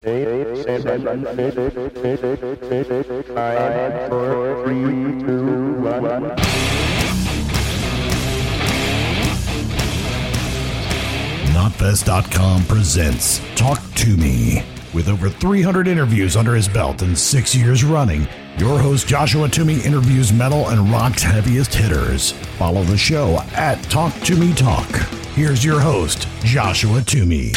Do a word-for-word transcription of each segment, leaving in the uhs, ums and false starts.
Eight, seven, six, six, six, five, four, three, two, one. Knotfest dot com presents Talk to Me. With over three hundred interviews under his belt and six years running, your host Joshua Toomey interviews metal and rock's heaviest hitters. Follow the show at Talk to Me Talk. Here's your host, Joshua Toomey.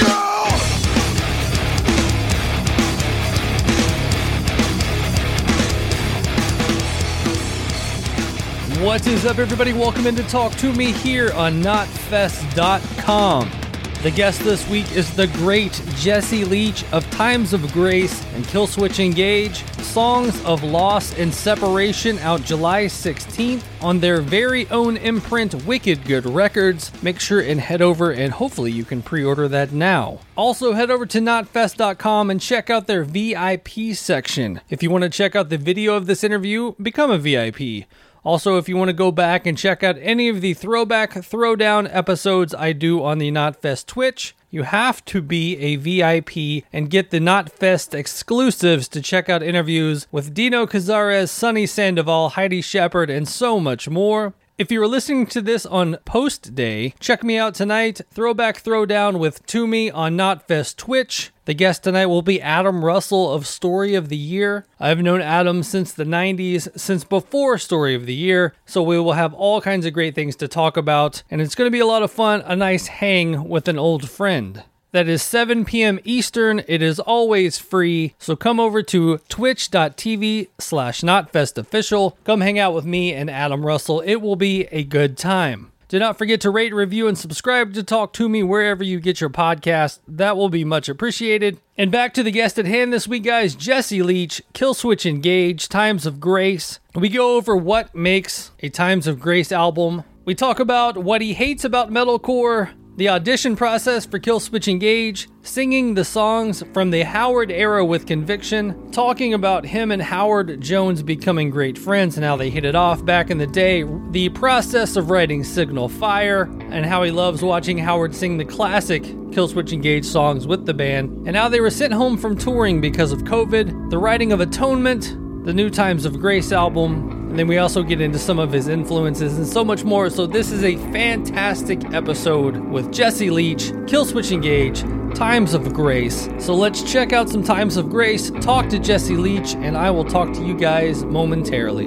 What is up, everybody? Welcome into Talk to Me here on Knotfest dot com. The guest this week is the great Jesse Leach of Times of Grace and Killswitch Engage. Songs of Loss and Separation out July sixteenth on their very own imprint, Wicked Good Records. Make sure and head over, and hopefully you can pre-order that now. Also, head over to Knotfest dot com and check out their V I P section. If you want to check out the video of this interview, become a V I P. Also, if you want to go back and check out any of the throwback, throwdown episodes I do on the Knotfest Twitch, you have to be a V I P and get the Knotfest exclusives to check out interviews with Dino Cazares, Sonny Sandoval, Heidi Shepard, and so much more. If you were listening to this on post day, check me out tonight, Throwback Throwdown with Toomey on Knotfest Twitch. The guest tonight will be Adam Russell of Story of the Year. I've known Adam since the nineties, since before Story of the Year, so we will have all kinds of great things to talk about, and it's going to be a lot of fun, a nice hang with an old friend. That is seven p.m. Eastern. It is always free. So come over to twitch.tv slash knotfestofficial. Come hang out with me and Adam Russell. It will be a good time. Do not forget to rate, review, and subscribe to Talk to Me wherever you get your podcast. That will be much appreciated. And back to the guest at hand this week, guys. Jesse Leach, Killswitch Engage, Times of Grace. We go over what makes a Times of Grace album. We talk about what he hates about metalcore, the audition process for Killswitch Engage, singing the songs from the Howard era with conviction, talking about him and Howard Jones becoming great friends and how they hit it off back in the day, the process of writing Signal Fire, and how he loves watching Howard sing the classic Killswitch Engage songs with the band, and how they were sent home from touring because of COVID, the writing of Atonement, the new Times of Grace album, and then we also get into some of his influences and so much more. So this is a fantastic episode with Jesse Leach, Killswitch Engage, Times of Grace. So let's check out some Times of Grace, talk to Jesse Leach, and I will talk to you guys momentarily.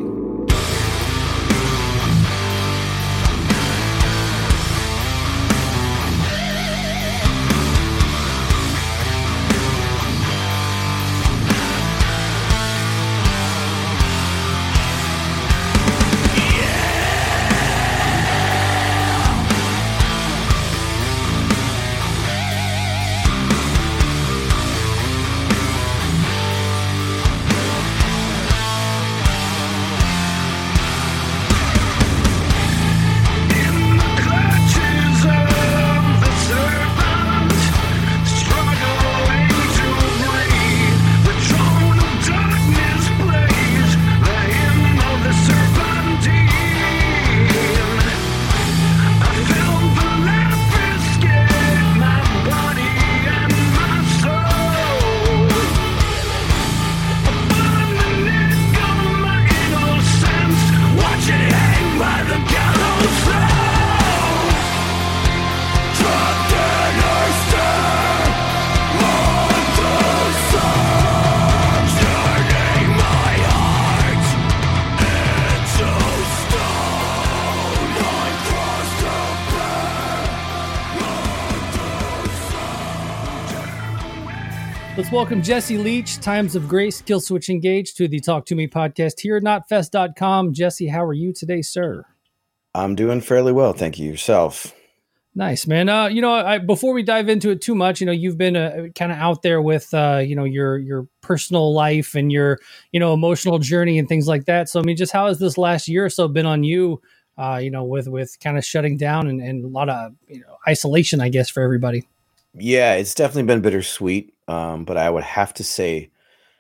Let's welcome Jesse Leach, Times of Grace, Killswitch Engage, to the Talk to Me podcast here at Knotfest dot com. Jesse, how are you today, sir? I'm doing fairly well, thank you. Yourself? Nice, man. Uh, you know, I, before we dive into it too much, you know, you've been uh, kind of out there with, uh, you know, your your personal life and your, you know, emotional journey and things like that. So, I mean, just how has this last year or so been on you, uh, you know, with with kind of shutting down and, and a lot of, you know, isolation, I guess, for everybody? Yeah, it's definitely been bittersweet. Um, but I would have to say,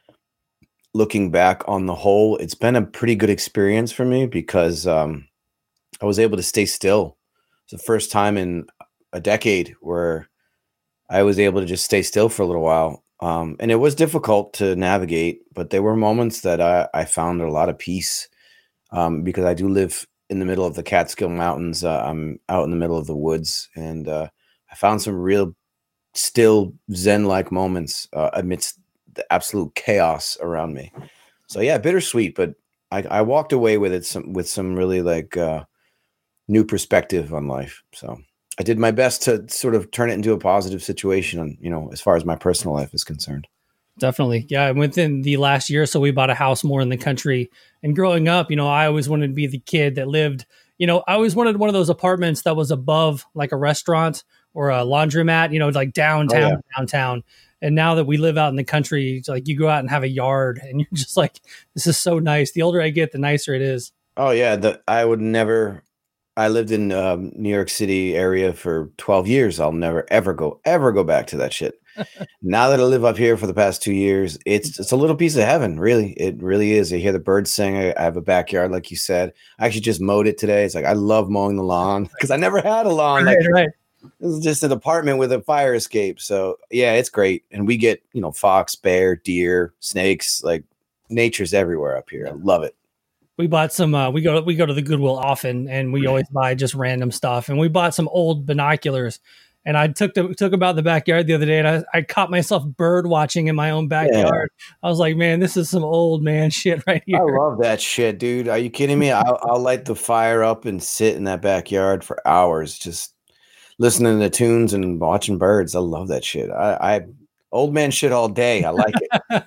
looking back on the whole, it's been a pretty good experience for me because um, I was able to stay still. It's the first time in a decade where I was able to just stay still for a little while. Um, and it was difficult to navigate, but there were moments that I, I found a lot of peace um, because I do live in the middle of the Catskill Mountains. Uh, I'm out in the middle of the woods, and uh, I found some real still Zen-like moments uh, amidst the absolute chaos around me. So yeah, bittersweet, but I, I walked away with it some, with some really like uh, new perspective on life. So I did my best to sort of turn it into a positive situation on, you know, as far as my personal life is concerned. Definitely. Yeah. Within the last year or so, we bought a house more in the country. And growing up, you know, I always wanted to be the kid that lived, you know, I always wanted one of those apartments that was above like a restaurant or a laundromat, you know, like downtown, oh, yeah. downtown. And now that we live out in the country, it's like you go out and have a yard and you're just like, this is so nice. The older I get, the nicer it is. Oh yeah. The, I would never, I lived in um, New York City area for twelve years. I'll never, ever go, ever go back to that shit. Now that I live up here for the past two years, it's it's a little piece of heaven, really. It really is. I hear the birds sing. I, I have a backyard, like you said. I actually just mowed it today. It's like, I love mowing the lawn because I never had a lawn. Right, like, right. This is just an apartment with a fire escape. So yeah, it's great. And we get, you know, fox, bear, deer, snakes, like nature's everywhere up here. I love it. We bought some, uh, we go, we go to the Goodwill often and we always buy just random stuff. And we bought some old binoculars. And I took the, took about the backyard the other day and I, I caught myself bird watching in my own backyard. Yeah. I was like, man, this is some old man shit right here. I love that shit, dude. Are you kidding me? I'll, I'll light the fire up and sit in that backyard for hours, just listening to tunes and watching birds. I love that shit. I, I old man shit all day. I like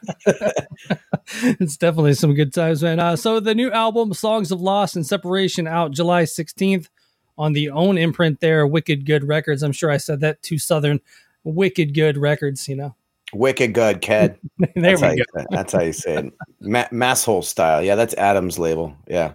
it. It's definitely some good times, man. Uh, so the new album, Songs of Loss and Separation, out July sixteenth. On the own imprint there, Wicked Good Records. I'm sure I said that too Southern. Wicked Good Records, you know. Wicked Good, Ked. There that's we go. That's how you say it. Ma- Masshole style. Yeah, that's Adam's label. Yeah.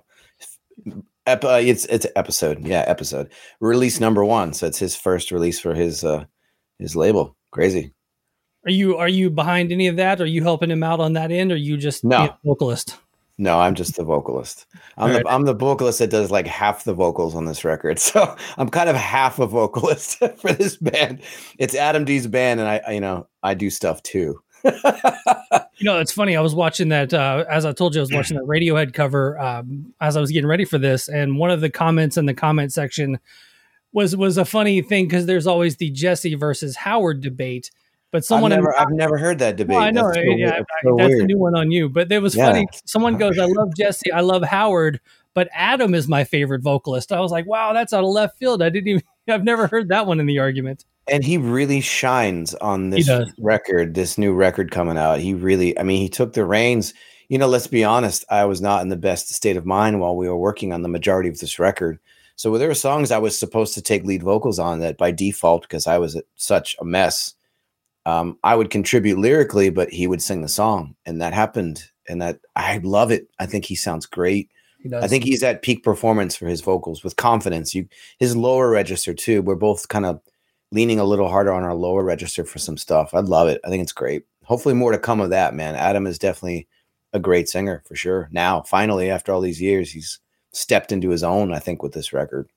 Ep- uh, it's it's episode. Yeah, episode. Release number one. So it's his first release for his uh, his label. Crazy. Are you are you behind any of that? Are you helping him out on that end? Or are you just no. a vocalist? No, I'm just the vocalist. I'm the, I'm the vocalist that does like half the vocals on this record. So I'm kind of half a vocalist for this band. It's Adam D's band, and I, I you know, I do stuff too. You know, it's funny. I was watching that, uh, as I told you, I was watching that Radiohead cover um, as I was getting ready for this, and one of the comments in the comment section was was a funny thing because there's always the Jesse versus Howard debate. But someone I've never, in, I've never heard that debate. Well, I know, that's so, yeah, that's, I, so that's weird. a new one on you. But it was Yeah. funny. Someone goes, "I love Jesse, I love Howard, but Adam is my favorite vocalist." I was like, "Wow, that's out of left field." I didn't even, I've never heard that one in the argument. And he really shines on this record, this new record coming out. He really, I mean, he took the reins. You know, let's be honest. I was not in the best state of mind while we were working on the majority of this record. So there were songs I was supposed to take lead vocals on that by default, because I was such a mess. Um, I would contribute lyrically, but he would sing the song, and that happened. And that I love it. I think he sounds great. He does. I think he's at peak performance for his vocals with confidence. You, his lower register too. We're both kind of leaning a little harder on our lower register for some stuff. I love it. I think it's great. Hopefully more to come of that, man. Adam is definitely a great singer for sure. Now, finally, after all these years, he's stepped into his own, I think, with this record.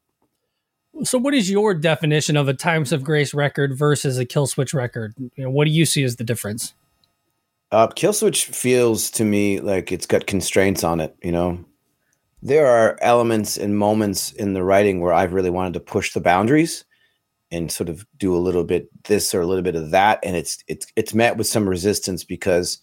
So what is your definition of a Times of Grace record versus a Killswitch record? You know, what do you see as the difference? Uh, Killswitch feels to me like it's got constraints on it. You know, there are elements and moments in the writing where I've really wanted to push the boundaries and sort of do a little bit this or a little bit of that. And it's, it's, it's met with some resistance because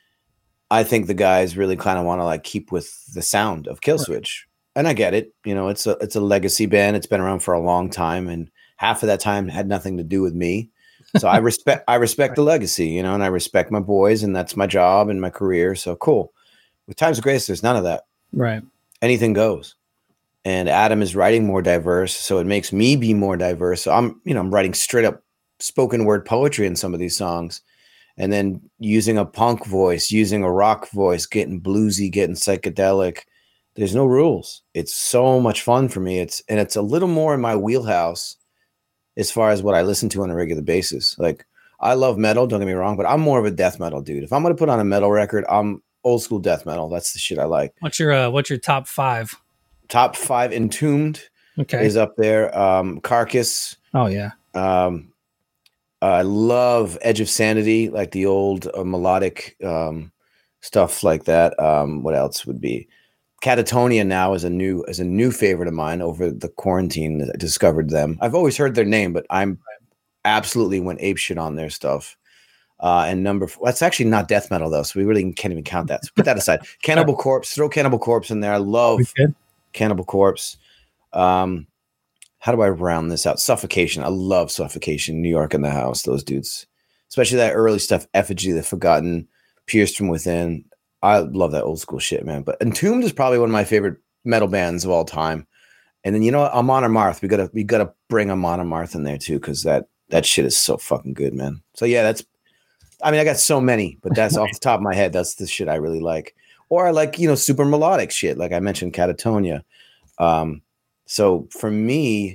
I think the guys really kind of want to like keep with the sound of Killswitch. Right. And I get it. You know, it's a, it's a legacy band. It's been around for a long time, and half of that time had nothing to do with me. So I respect, I respect right. the legacy, you know, and I respect my boys, and that's my job and my career. So cool. With Times of Grace, there's none of that. Right. Anything goes. And Adam is writing more diverse, so it makes me be more diverse. So I'm, you know, I'm writing straight up spoken word poetry in some of these songs, and then using a punk voice, using a rock voice, getting bluesy, getting psychedelic. There's no rules. It's so much fun for me. It's and it's a little more in my wheelhouse as far as what I listen to on a regular basis. Like, I love metal, don't get me wrong, but I'm more of a death metal dude. If I'm going to put on a metal record, I'm old school death metal. That's the shit I like. What's your uh, what's your top five? Top five, Entombed okay. is up there. Um, Carcass. Oh yeah. Um, Uh, I love Edge of Sanity, like the old uh, melodic um, stuff like that. Um, what else would be? Catatonia now is a new is a new favorite of mine. Over the quarantine, I discovered them. I've always heard their name, but I'm absolutely went apeshit on their stuff. Uh, and number four, that's actually not death metal though, so we really can't even count that. So put that aside. Cannibal Corpse, throw Cannibal Corpse in there. I love Cannibal Corpse. Um, how do I round this out? Suffocation. I love Suffocation. New York in the House. Those dudes, especially that early stuff. Effigy, The Forgotten, Pierced from Within. I love that old school shit, man. But Entombed is probably one of my favorite metal bands of all time. And then you know what? Amon Amarth. We gotta we gotta bring Amon Amarth in there too, because that that shit is so fucking good, man. So yeah, that's. I mean, I got so many, but that's off the top of my head. That's the shit I really like. Or I like, you know, super melodic shit. Like I mentioned, Catatonia. Um, so for me,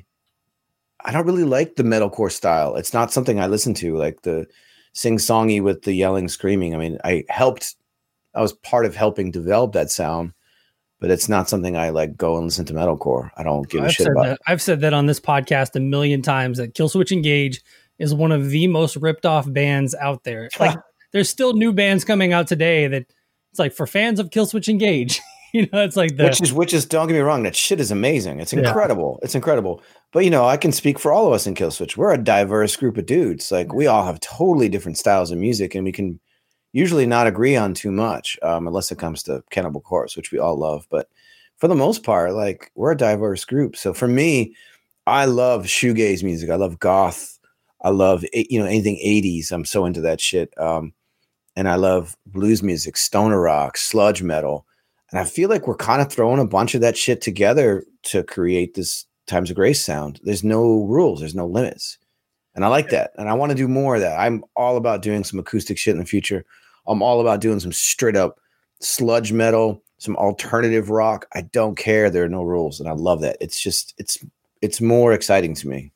I don't really like the metalcore style. It's not something I listen to, like the sing-songy with the yelling, screaming. I mean, I helped, I was part of helping develop that sound, but it's not something I like go and listen to metalcore. I don't give a I've shit said about that. it. I've said that on this podcast a million times that Killswitch Engage is one of the most ripped off bands out there. Like there's still new bands coming out today that it's like for fans of Killswitch Engage, you know, it's like the, which is, which is, don't get me wrong. That shit is amazing. It's incredible. Yeah. It's incredible. But you know, I can speak for all of us in Killswitch. We're a diverse group of dudes. Like we all have totally different styles of music and we can usually not agree on too much um, unless it comes to Cannibal Corpse, which we all love. But for the most part, like we're a diverse group. So for me, I love shoegaze music. I love goth. I love, you know, anything eighties. I'm so into that shit. Um, and I love blues music, stoner rock, sludge metal. And I feel like we're kind of throwing a bunch of that shit together to create this Times of Grace sound. There's no rules. There's no limits. And I like that. And I want to do more of that. I'm all about doing some acoustic shit in the future. I'm all about doing some straight up sludge metal, some alternative rock. I don't care. There are no rules. And I love that. It's just, it's, it's more exciting to me.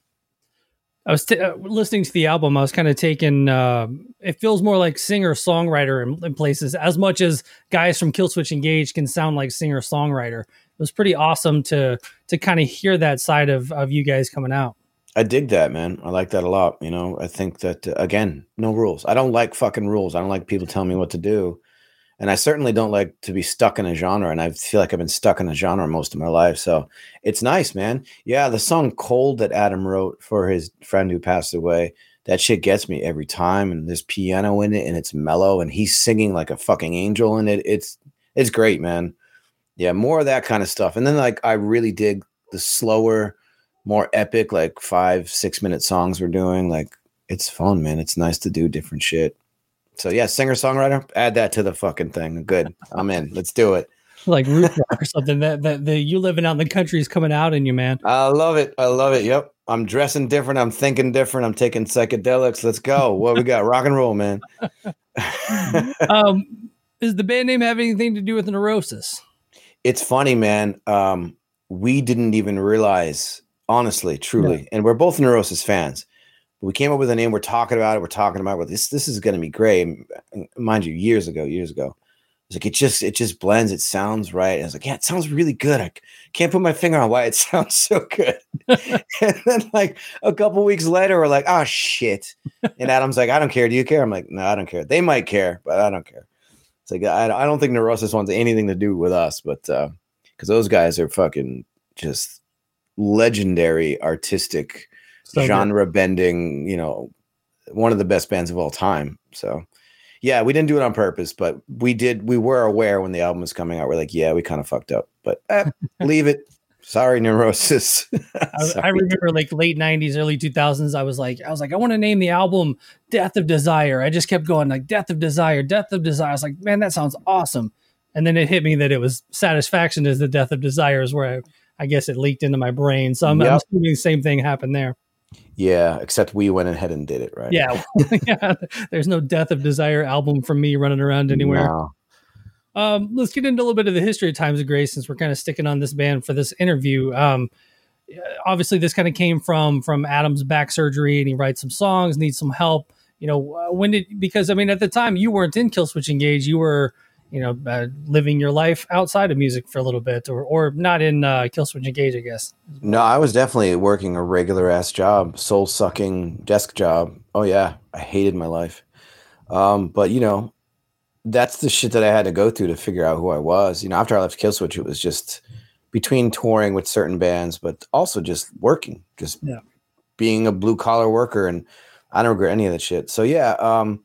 I was t- uh, listening to the album. I was kind of taking, uh, it feels more like singer songwriter in, in places, as much as guys from Killswitch Engage can sound like singer songwriter. It was pretty awesome to, to kind of hear that side of, of you guys coming out. I dig that, man. I like that a lot. You know, I think that, uh, again, no rules. I don't like fucking rules. I don't like people telling me what to do. And I certainly don't like to be stuck in a genre. And I feel like I've been stuck in a genre most of my life. So it's nice, man. Yeah, the song Cold that Adam wrote for his friend who passed away, that shit gets me every time. And there's piano in it and it's mellow and he's singing like a fucking angel in it. It's it's great, man. Yeah, more of that kind of stuff. And then like I really dig the slower, more epic, like five, six minute songs we're doing. Like it's fun, man. It's nice to do different shit. So yeah, singer songwriter, add that to the fucking thing. Good, I'm in. Let's do it. Like roof rock or something. That that the you living out in the country is coming out in you, man. I love it. I love it. Yep, I'm dressing different. I'm thinking different. I'm taking psychedelics. Let's go. What we got? Rock and roll, man. um, does the band name have anything to do with Neurosis? It's funny, man. Um, we didn't even realize, honestly, truly, yeah. And we're both Neurosis fans. We came up with a name. We're talking about it. We're talking about it. This. This is going to be great. And mind you, years ago, years ago, it's like it just it just blends. It sounds right. And I was like, yeah, it sounds really good. I can't put my finger on why it sounds so good. And then like a couple weeks later, we're like, oh shit. And Adam's like, I don't care. Do you care? I'm like, no, I don't care. They might care, but I don't care. It's like I, I don't think Neurosis wants anything to do with us, but because uh, those guys are fucking just legendary, artistic. So genre good. Bending, you know, one of the best bands of all time. So yeah, we didn't do it on purpose, but we did. We were aware when the album was coming out. We're like, yeah, we kind of fucked up, but eh, leave it. Sorry, Neurosis. Sorry. I, I remember like late nineties, early two thousands. I was like, I was like, I want to name the album Death of Desire. I just kept going like Death of Desire, Death of Desire. I was like, man, that sounds awesome. And then it hit me that it was Satisfaction is the Death of Desire is where I, I guess it leaked into my brain. So I'm, yep. I'm assuming the same thing happened there. Yeah, except we went ahead and did it, right? Yeah. Yeah. There's no Death of Desire album from me running around anywhere. No. Um, let's get into a little bit of the history of Times of Grace since we're kind of sticking on this band for this interview. Um, obviously, this kind of came from from Adam's back surgery, and he writes some songs, needs some help. You know, when did because I mean, at the time you weren't in Killswitch Engage, you were you know, uh, living your life outside of music for a little bit, or or not in uh, Killswitch Engage, I guess. No, I was definitely working a regular ass job, soul sucking desk job. Oh yeah, I hated my life. Um, but you know, that's the shit that I had to go through to figure out who I was. You know, after I left Killswitch, it was just between touring with certain bands, but also just working, just yeah. being a blue collar worker. And I don't regret any of that shit. So yeah, um,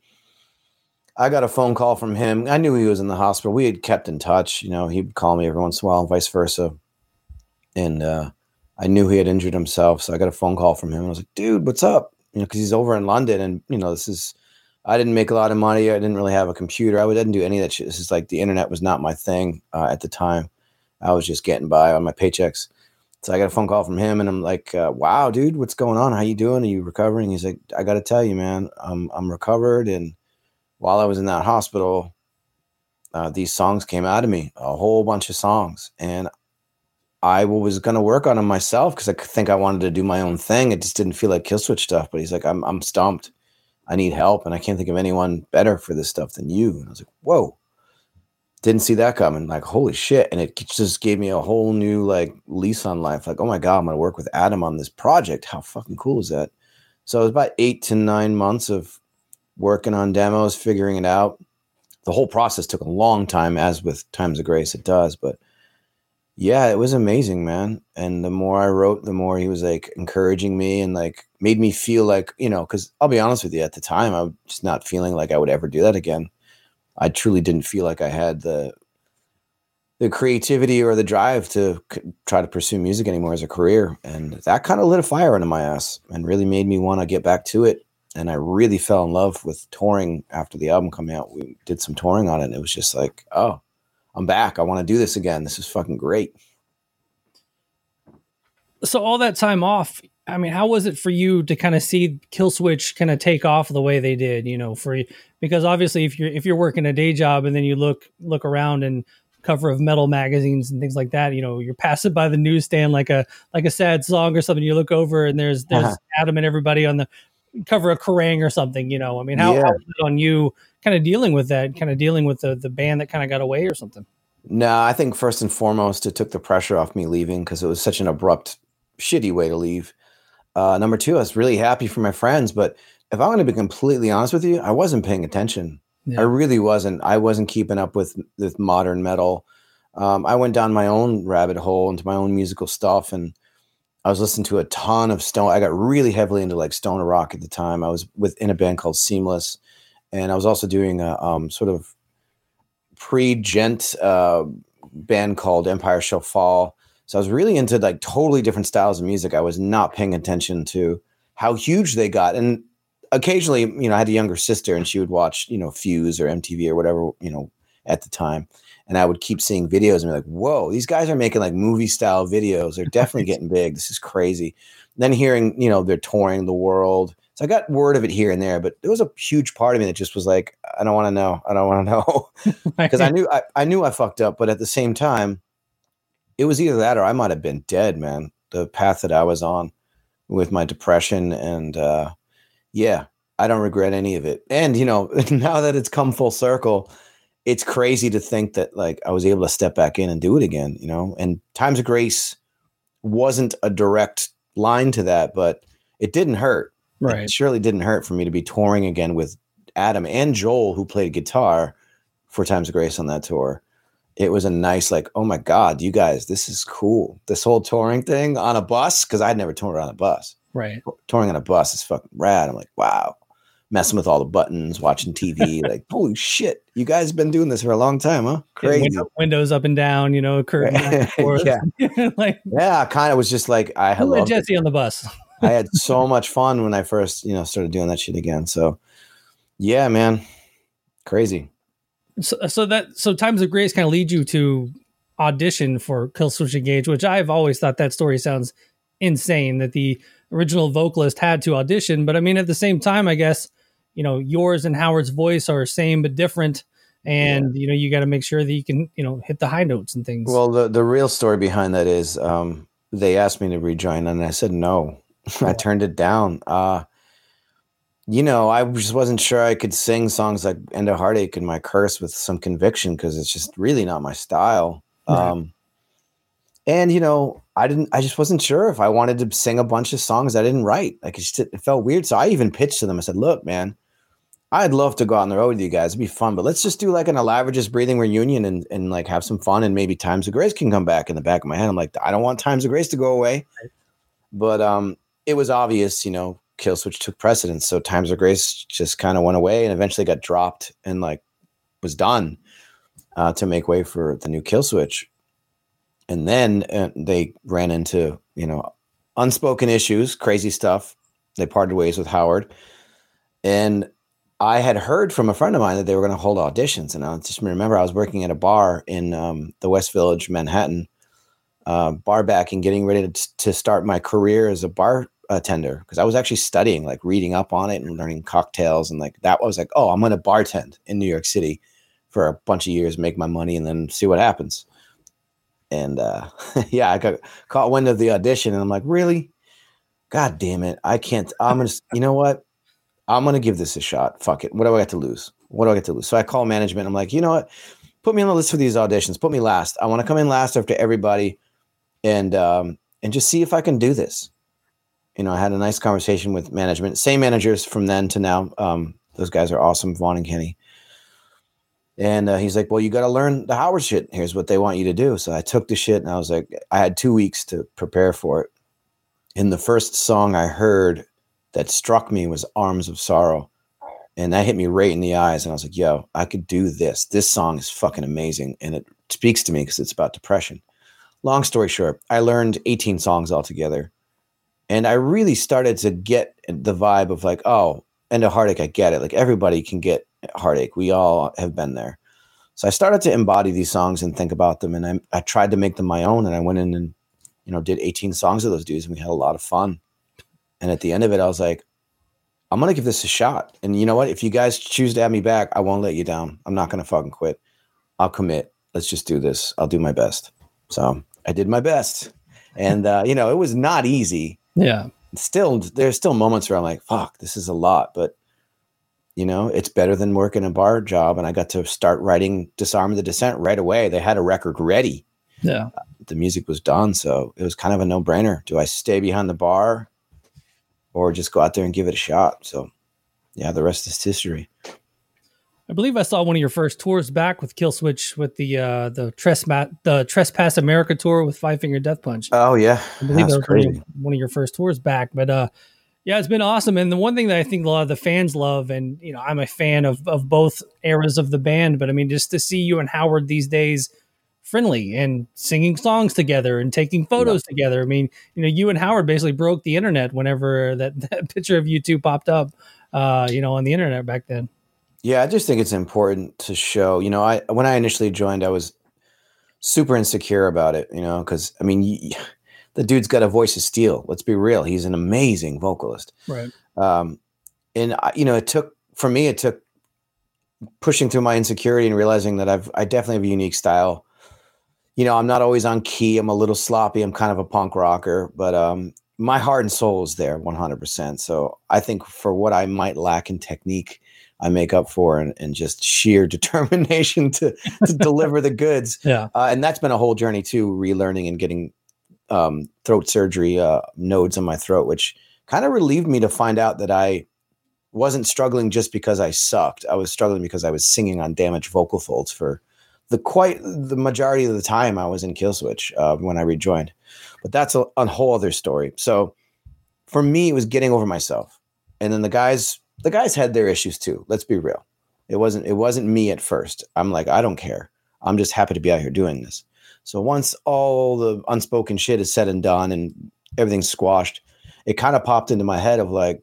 I got a phone call from him. I knew he was in the hospital. We had kept in touch. You know, he'd call me every once in a while and vice versa. And uh, I knew he had injured himself. So I got a phone call from him. And I was like, dude, what's up? You know, because he's over in London. And, you know, this is, I didn't make a lot of money. I didn't really have a computer. I didn't do any of that shit. This is like the internet was not my thing uh, at the time. I was just getting by on my paychecks. So I got a phone call from him and I'm like, uh, wow, dude, what's going on? How you doing? Are you recovering? He's like, I got to tell you, man, I'm, I'm recovered. And while I was in that hospital, uh, these songs came out of me, a whole bunch of songs. And I was going to work on them myself because I think I wanted to do my own thing. It just didn't feel like Killswitch stuff. But he's like, I'm, I'm stumped. I need help. And I can't think of anyone better for this stuff than you. And I was like, whoa. Didn't see that coming. Like, holy shit. And it just gave me a whole new like lease on life. Like, oh my God, I'm going to work with Adam on this project. How fucking cool is that? So it was about eight to nine months of working on demos, figuring it out. The whole process took a long time, as with Times of Grace, it does. But yeah, it was amazing, man. And the more I wrote, the more he was like encouraging me and like made me feel like, you know, because I'll be honest with you, at the time, I was just not feeling like I would ever do that again. I truly didn't feel like I had the the creativity or the drive to c- try to pursue music anymore as a career. And that kind of lit a fire under my ass and really made me want to get back to it. And I really fell in love with touring after the album coming out. We did some touring on it and it was just like, oh, I'm back. I want to do this again. This is fucking great. So all that time off, I mean, how was it for you to kind of see Killswitch kind of take off the way they did, you know, for because obviously if you're, if you're working a day job and then you look, look around and cover of metal magazines and things like that, you know, you're passing by the newsstand, like a, like a sad song or something, you look over and there's, there's uh-huh. Adam and everybody on the cover of Kerrang or something, you know, I mean, how, yeah. how was it on you kind of dealing with that, kind of dealing with the, the band that kind of got away or something? No, I think first and foremost, it took the pressure off me leaving because it was such an abrupt, shitty way to leave. Uh, number two, I was really happy for my friends, but if I'm going to be completely honest with you, I wasn't paying attention. Yeah. I really wasn't. I wasn't keeping up with, with modern metal. Um, I went down my own rabbit hole into my own musical stuff, and I was listening to a ton of stone. I got really heavily into like stoner rock at the time. I was with in a band called Seamless, and I was also doing a um, sort of pre-gent uh, band called Empire Shall Fall. So I was really into like totally different styles of music. I was not paying attention to how huge they got. And occasionally, you know, I had a younger sister and she would watch, you know, Fuse or M T V or whatever, you know, at the time. And I would keep seeing videos and be like, whoa, these guys are making like movie style videos. They're definitely getting big. This is crazy. And then hearing, you know, they're touring the world. So I got word of it here and there, but there was a huge part of me that just was like, I don't want to know. I don't want to know. Because I knew I, I knew I fucked up. But at the same time, it was either that or I might have been dead, man. The path that I was on with my depression. And uh, yeah, I don't regret any of it. And, you know, now that it's come full circle, it's crazy to think that like I was able to step back in and do it again, you know, and Times of Grace wasn't a direct line to that, but it didn't hurt. Right. It surely didn't hurt for me to be touring again with Adam and Joel, who played guitar for Times of Grace on that tour. It was a nice, like, oh my God, you guys, this is cool. This whole touring thing on a bus, because I'd never toured on a bus. Right. Touring on a bus is fucking rad. I'm like, wow. Messing with all the buttons, watching T V, like, holy shit, you guys have been doing this for a long time, huh? Crazy. Yeah, window, windows up and down, you know, curtain back and forth. yeah. like, yeah, I kind of was just like, I had Jesse it. on the bus. I had so much fun when I first, you know, started doing that shit again. So, yeah, man, crazy. So, so that so Times of Grace kind of lead you to audition for Killswitch Engage, which I've always thought that story sounds insane that the original vocalist had to audition. But I mean, at the same time, I guess, you know, yours and Howard's voice are same but different. And, yeah. you know, you got to make sure that you can, you know, hit the high notes and things. Well, the, the real story behind that is um, they asked me to rejoin and I said no. I turned it down. Uh, You know, I just wasn't sure I could sing songs like End of Heartache and My Curse with some conviction because it's just really not my style. Right. Um, and, you know, I didn't, I just wasn't sure if I wanted to sing a bunch of songs I didn't write. Like, it, just, it felt weird. So I even pitched to them. I said, look, man, I'd love to go out on the road with you guys. It'd be fun, but let's just do like an elaborate Just Breathing reunion and, and like have some fun. And maybe Times of Grace can come back in the back of my head. I'm like, I don't want Times of Grace to go away. But um, it was obvious, you know, Killswitch took precedence. So Times of Grace just kind of went away and eventually got dropped and like was done uh, to make way for the new Killswitch. And then uh, they ran into, you know, unspoken issues, crazy stuff. They parted ways with Howard. And I had heard from a friend of mine that they were going to hold auditions. And I just remember I was working at a bar in um, the West Village, Manhattan, uh, bar back and getting ready to, to start my career as a bar bartender, because I was actually studying, like reading up on it and learning cocktails, and like that was like, oh, I'm going to bartend in New York City for a bunch of years, make my money, and then see what happens. And uh, yeah, I got caught wind of the audition, and I'm like, really? God damn it! I can't. I'm gonna. You know what? I'm gonna give this a shot. Fuck it. What do I got to lose? What do I get to lose? So I call management. I'm like, you know what? Put me on the list for these auditions. Put me last. I want to come in last after everybody, and um, and just see if I can do this. You know, I had a nice conversation with management. Same managers from then to now. Um, those guys are awesome, Vaughn and Kenny. And uh, he's like, well, you got to learn the Howard shit. Here's what they want you to do. So I took the shit, and I was like, I had two weeks to prepare for it. And the first song I heard that struck me was Arms of Sorrow. And that hit me right in the eyes. And I was like, yo, I could do this. This song is fucking amazing. And it speaks to me because it's about depression. Long story short, I learned eighteen songs altogether. And I really started to get the vibe of like, oh, End of Heartache, I get it. Like everybody can get heartache. We all have been there. So I started to embody these songs and think about them. And I, I tried to make them my own. And I went in and, you know, did eighteen songs of those dudes, and we had a lot of fun. And at the end of it, I was like, I'm going to give this a shot. And you know what? If you guys choose to have me back, I won't let you down. I'm not going to fucking quit. I'll commit. Let's just do this. I'll do my best. So I did my best. And, uh, you know, it was not easy. Yeah. Still, there's still moments where I'm like, fuck, this is a lot. But, you know, it's better than working a bar job. And I got to start writing Disarm the Descent right away. They had a record ready. Yeah. Uh, the music was done. So it was kind of a no brainer. Do I stay behind the bar or just go out there and give it a shot? So, yeah, the rest is history. I believe I saw one of your first tours back with Killswitch with the uh, the Trespass the Trespass America tour with Five Finger Death Punch. Oh yeah, I believe that was one of, your, one of your first tours back. But uh, yeah, it's been awesome. And the one thing that I think a lot of the fans love, and you know, I'm a fan of of both eras of the band. But I mean, just to see you and Howard these days, friendly and singing songs together and taking photos yeah. together. I mean, you know, you and Howard basically broke the internet whenever that, that picture of you two popped up, uh, you know, on the internet back then. Yeah, I just think it's important to show, you know, I when I initially joined, I was super insecure about it, you know, because, I mean, y- the dude's got a voice of steel. Let's be real. He's an amazing vocalist. Right. Um, and, I, you know, it took, for me, it took pushing through my insecurity and realizing that I've, I definitely have a unique style. You know, I'm not always on key. I'm a little sloppy. I'm kind of a punk rocker, but um, my heart and soul is there one hundred percent. So I think for what I might lack in technique, I make up for and, and just sheer determination to, to deliver the goods. Yeah. Uh, and that's been a whole journey too, relearning and getting um, throat surgery uh, nodes on my throat, which kind of relieved me to find out that I wasn't struggling just because I sucked. I was struggling because I was singing on damaged vocal folds for the quite the majority of the time I was in Killswitch uh, when I rejoined. But that's a, a whole other story. So for me, it was getting over myself. And then the guys... The guys had their issues too. Let's be real. It wasn't, it wasn't me at first. I'm like, I don't care. I'm just happy to be out here doing this. So once all the unspoken shit is said and done and everything's squashed, it kind of popped into my head of like,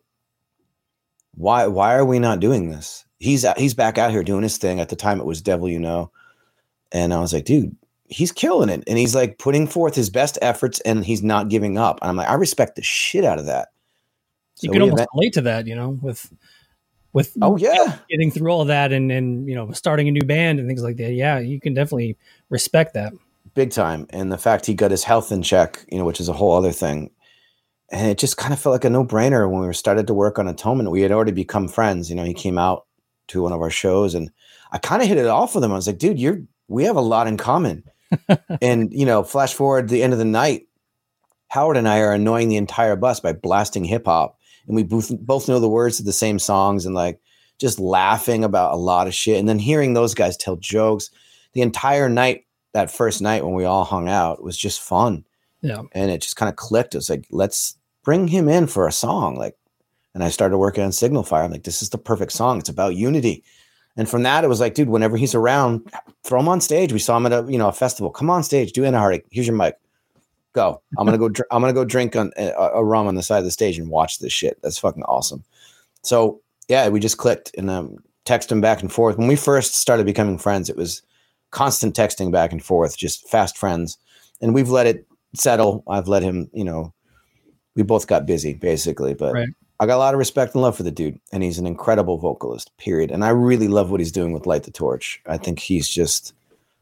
why, why are we not doing this? He's, he's back out here doing his thing. At the time it was Devil, you know? And I was like, dude, he's killing it. And he's like putting forth his best efforts and he's not giving up. And I'm like, I respect the shit out of that. You so can almost relate to that, you know, with, with, oh yeah, getting through all of that and, and, you know, starting a new band and things like that. Yeah. You can definitely respect that. Big time. And the fact he got his health in check, you know, which is a whole other thing. and it just kind of felt like a no-brainer when we were started to work on Atonement. We had already become friends. You know, he came out to one of our shows, and I kind of hit it off with him. I was like, dude, you're we have a lot in common. And, you know, flash forward to the end of the night, Howard and I are annoying the entire bus by blasting hip hop. And we both, both know the words to the same songs and like just laughing about a lot of shit. And then hearing those guys tell jokes the entire night, that first night when we all hung out, was just fun. Yeah. And it just kind of clicked. It was like, let's bring him in for a song. Like, and I started working on Signal Fire. I'm like, this is the perfect song. It's about unity. And from that, it was like, dude, whenever he's around, throw him on stage. We saw him at a, you know, a festival. Come on stage, do Anna Heartache. Here's your mic. Go. I'm gonna go. Dr- I'm gonna go drink on a, a rum on the side of the stage and watch this shit. That's fucking awesome. So yeah, we just clicked and um, text him back and forth. When we first started becoming friends, it was constant texting back and forth, just fast friends. And we've let it settle. I've let him. You know, we both got busy basically, but. Right. I got a lot of respect and love for the dude, and he's an incredible vocalist, period. And I really love what he's doing with Light the Torch. I think he's just,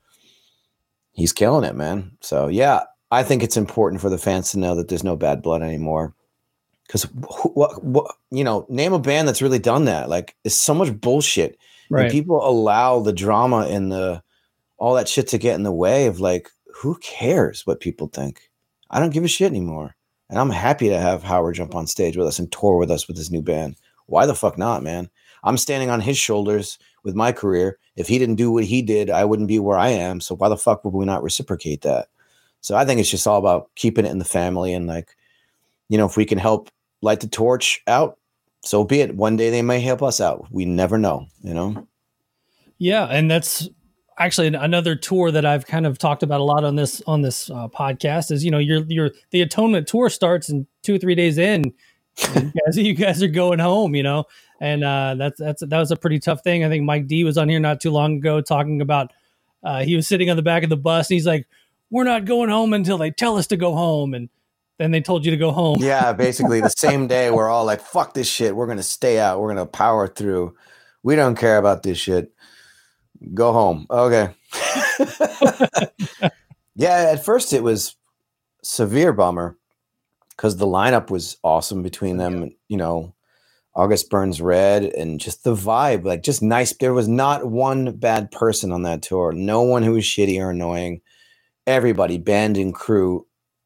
he's killing it, man. So yeah, I think it's important for the fans to know that there's no bad blood anymore. Because what, what, you know, name a band that's really done that. Like, it's so much bullshit. Right. And people allow the drama and the, all that shit to get in the way of like, who cares what people think? I don't give a shit anymore. And I'm happy to have Howard jump on stage with us and tour with us with his new band. Why the fuck not, man? I'm standing on his shoulders with my career. If he didn't do what he did, I wouldn't be where I am. So why the fuck would we not reciprocate that? So I think it's just all about keeping it in the family. And like, you know, if we can help light the torch out, so be it. One day they may help us out. We never know, you know? Yeah. And that's actually another tour that I've kind of talked about a lot on this, on this uh, podcast is, you know, your, your, the Atonement tour starts in two or three days in, you guys, you guys are going home, you know? And uh, that's, that's, that was a pretty tough thing. I think Mike D was on here not too long ago talking about, uh, he was sitting on the back of the bus and he's like, we're not going home until they tell us to go home. And then they told you to go home. Yeah. Basically the same day we're all like, fuck this shit. We're going to stay out. We're going to power through. We don't care about this shit. Go home. Okay. Yeah, at first it was severe bummer because the lineup was awesome between them. Yeah. You know, August Burns Red and just the vibe, like just nice. There was not one bad person on that tour. No one who was shitty or annoying. Everybody, band and crew,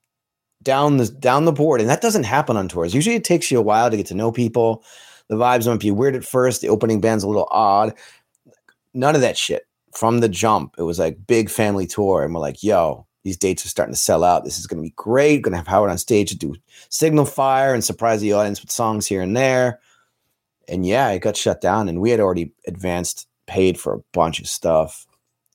down the down the board, and that doesn't happen on tours. Usually, it takes you a while to get to know people. The vibes might be weird at first. The opening band's a little odd. None of that shit. From the jump, it was like big family tour. And we're like, yo, these dates are starting to sell out. This is going to be great. Going to have Howard on stage to do Signal Fire and surprise the audience with songs here and there. And yeah, it got shut down. And we had already advanced, paid for a bunch of stuff.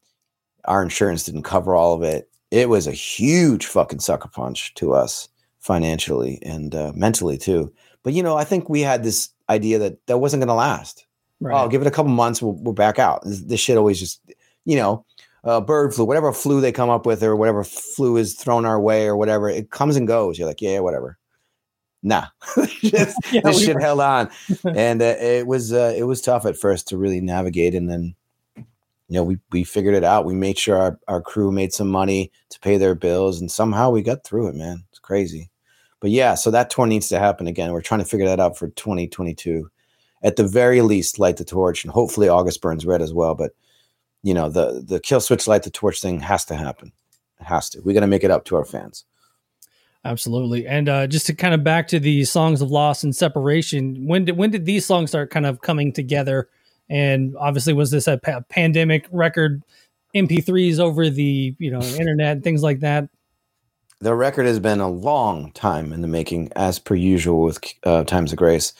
Our insurance didn't cover all of it. It was a huge fucking sucker punch to us financially and uh, mentally too. But, you know, I think we had this idea that that wasn't going to last. Right. Oh, give it a couple months. We'll, we're back out. This, this shit always just, you know, uh, bird flu, whatever flu they come up with or whatever flu is thrown our way or whatever, it comes and goes. You're like, yeah, whatever. Nah, just, yeah, this shit were. held on. And uh, it was, uh, it was tough at first to really navigate. And then, you know, we, we figured it out. We made sure our, our crew made some money to pay their bills. And somehow we got through it, man. It's crazy. But yeah, so that tour needs to happen again. We're trying to figure that out for twenty twenty-two. At the very least, light the torch, and hopefully August Burns Red as well. But, you know, the the Kill Switch Light the Torch thing has to happen. It has to. We got to make it up to our fans. Absolutely. And uh, just to kind of back to the songs of loss and separation, when did when did these songs start kind of coming together? And obviously, was this a pa- pandemic record, M P threes over the you know internet and things like that? The record has been a long time in the making, as per usual with uh, Times of Grace.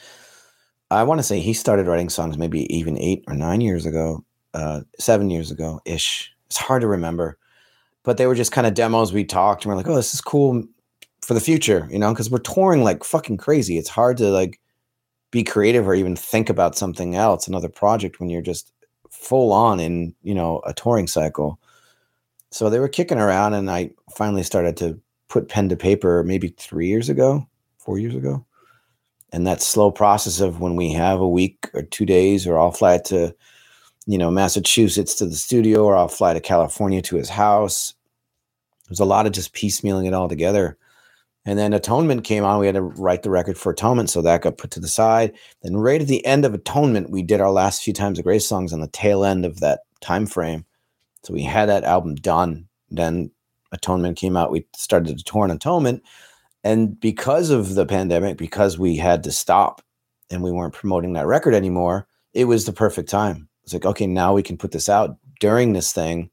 I want to say he started writing songs maybe even eight or nine years ago, uh, seven years ago ish. It's hard to remember, but they were just kind of demos. We talked and we're like, oh, this is cool for the future, you know, because we're touring like fucking crazy. It's hard to like be creative or even think about something else, another project when you're just full on in, you know, a touring cycle. So they were kicking around and I finally started to put pen to paper maybe three years ago, four years ago. And that slow process of when we have a week or two days, or I'll fly to, you know, Massachusetts to the studio, or I'll fly to California to his house. There's a lot of just piecemealing it all together. And then Atonement came on. We had to write the record for Atonement, so that got put to the side. Then right at the end of Atonement, we did our last few Times of Grace songs on the tail end of that time frame. So we had that album done. Then Atonement came out. We started to tour on Atonement. And because of the pandemic, because we had to stop and we weren't promoting that record anymore, it was the perfect time. It's like, okay, now we can put this out during this thing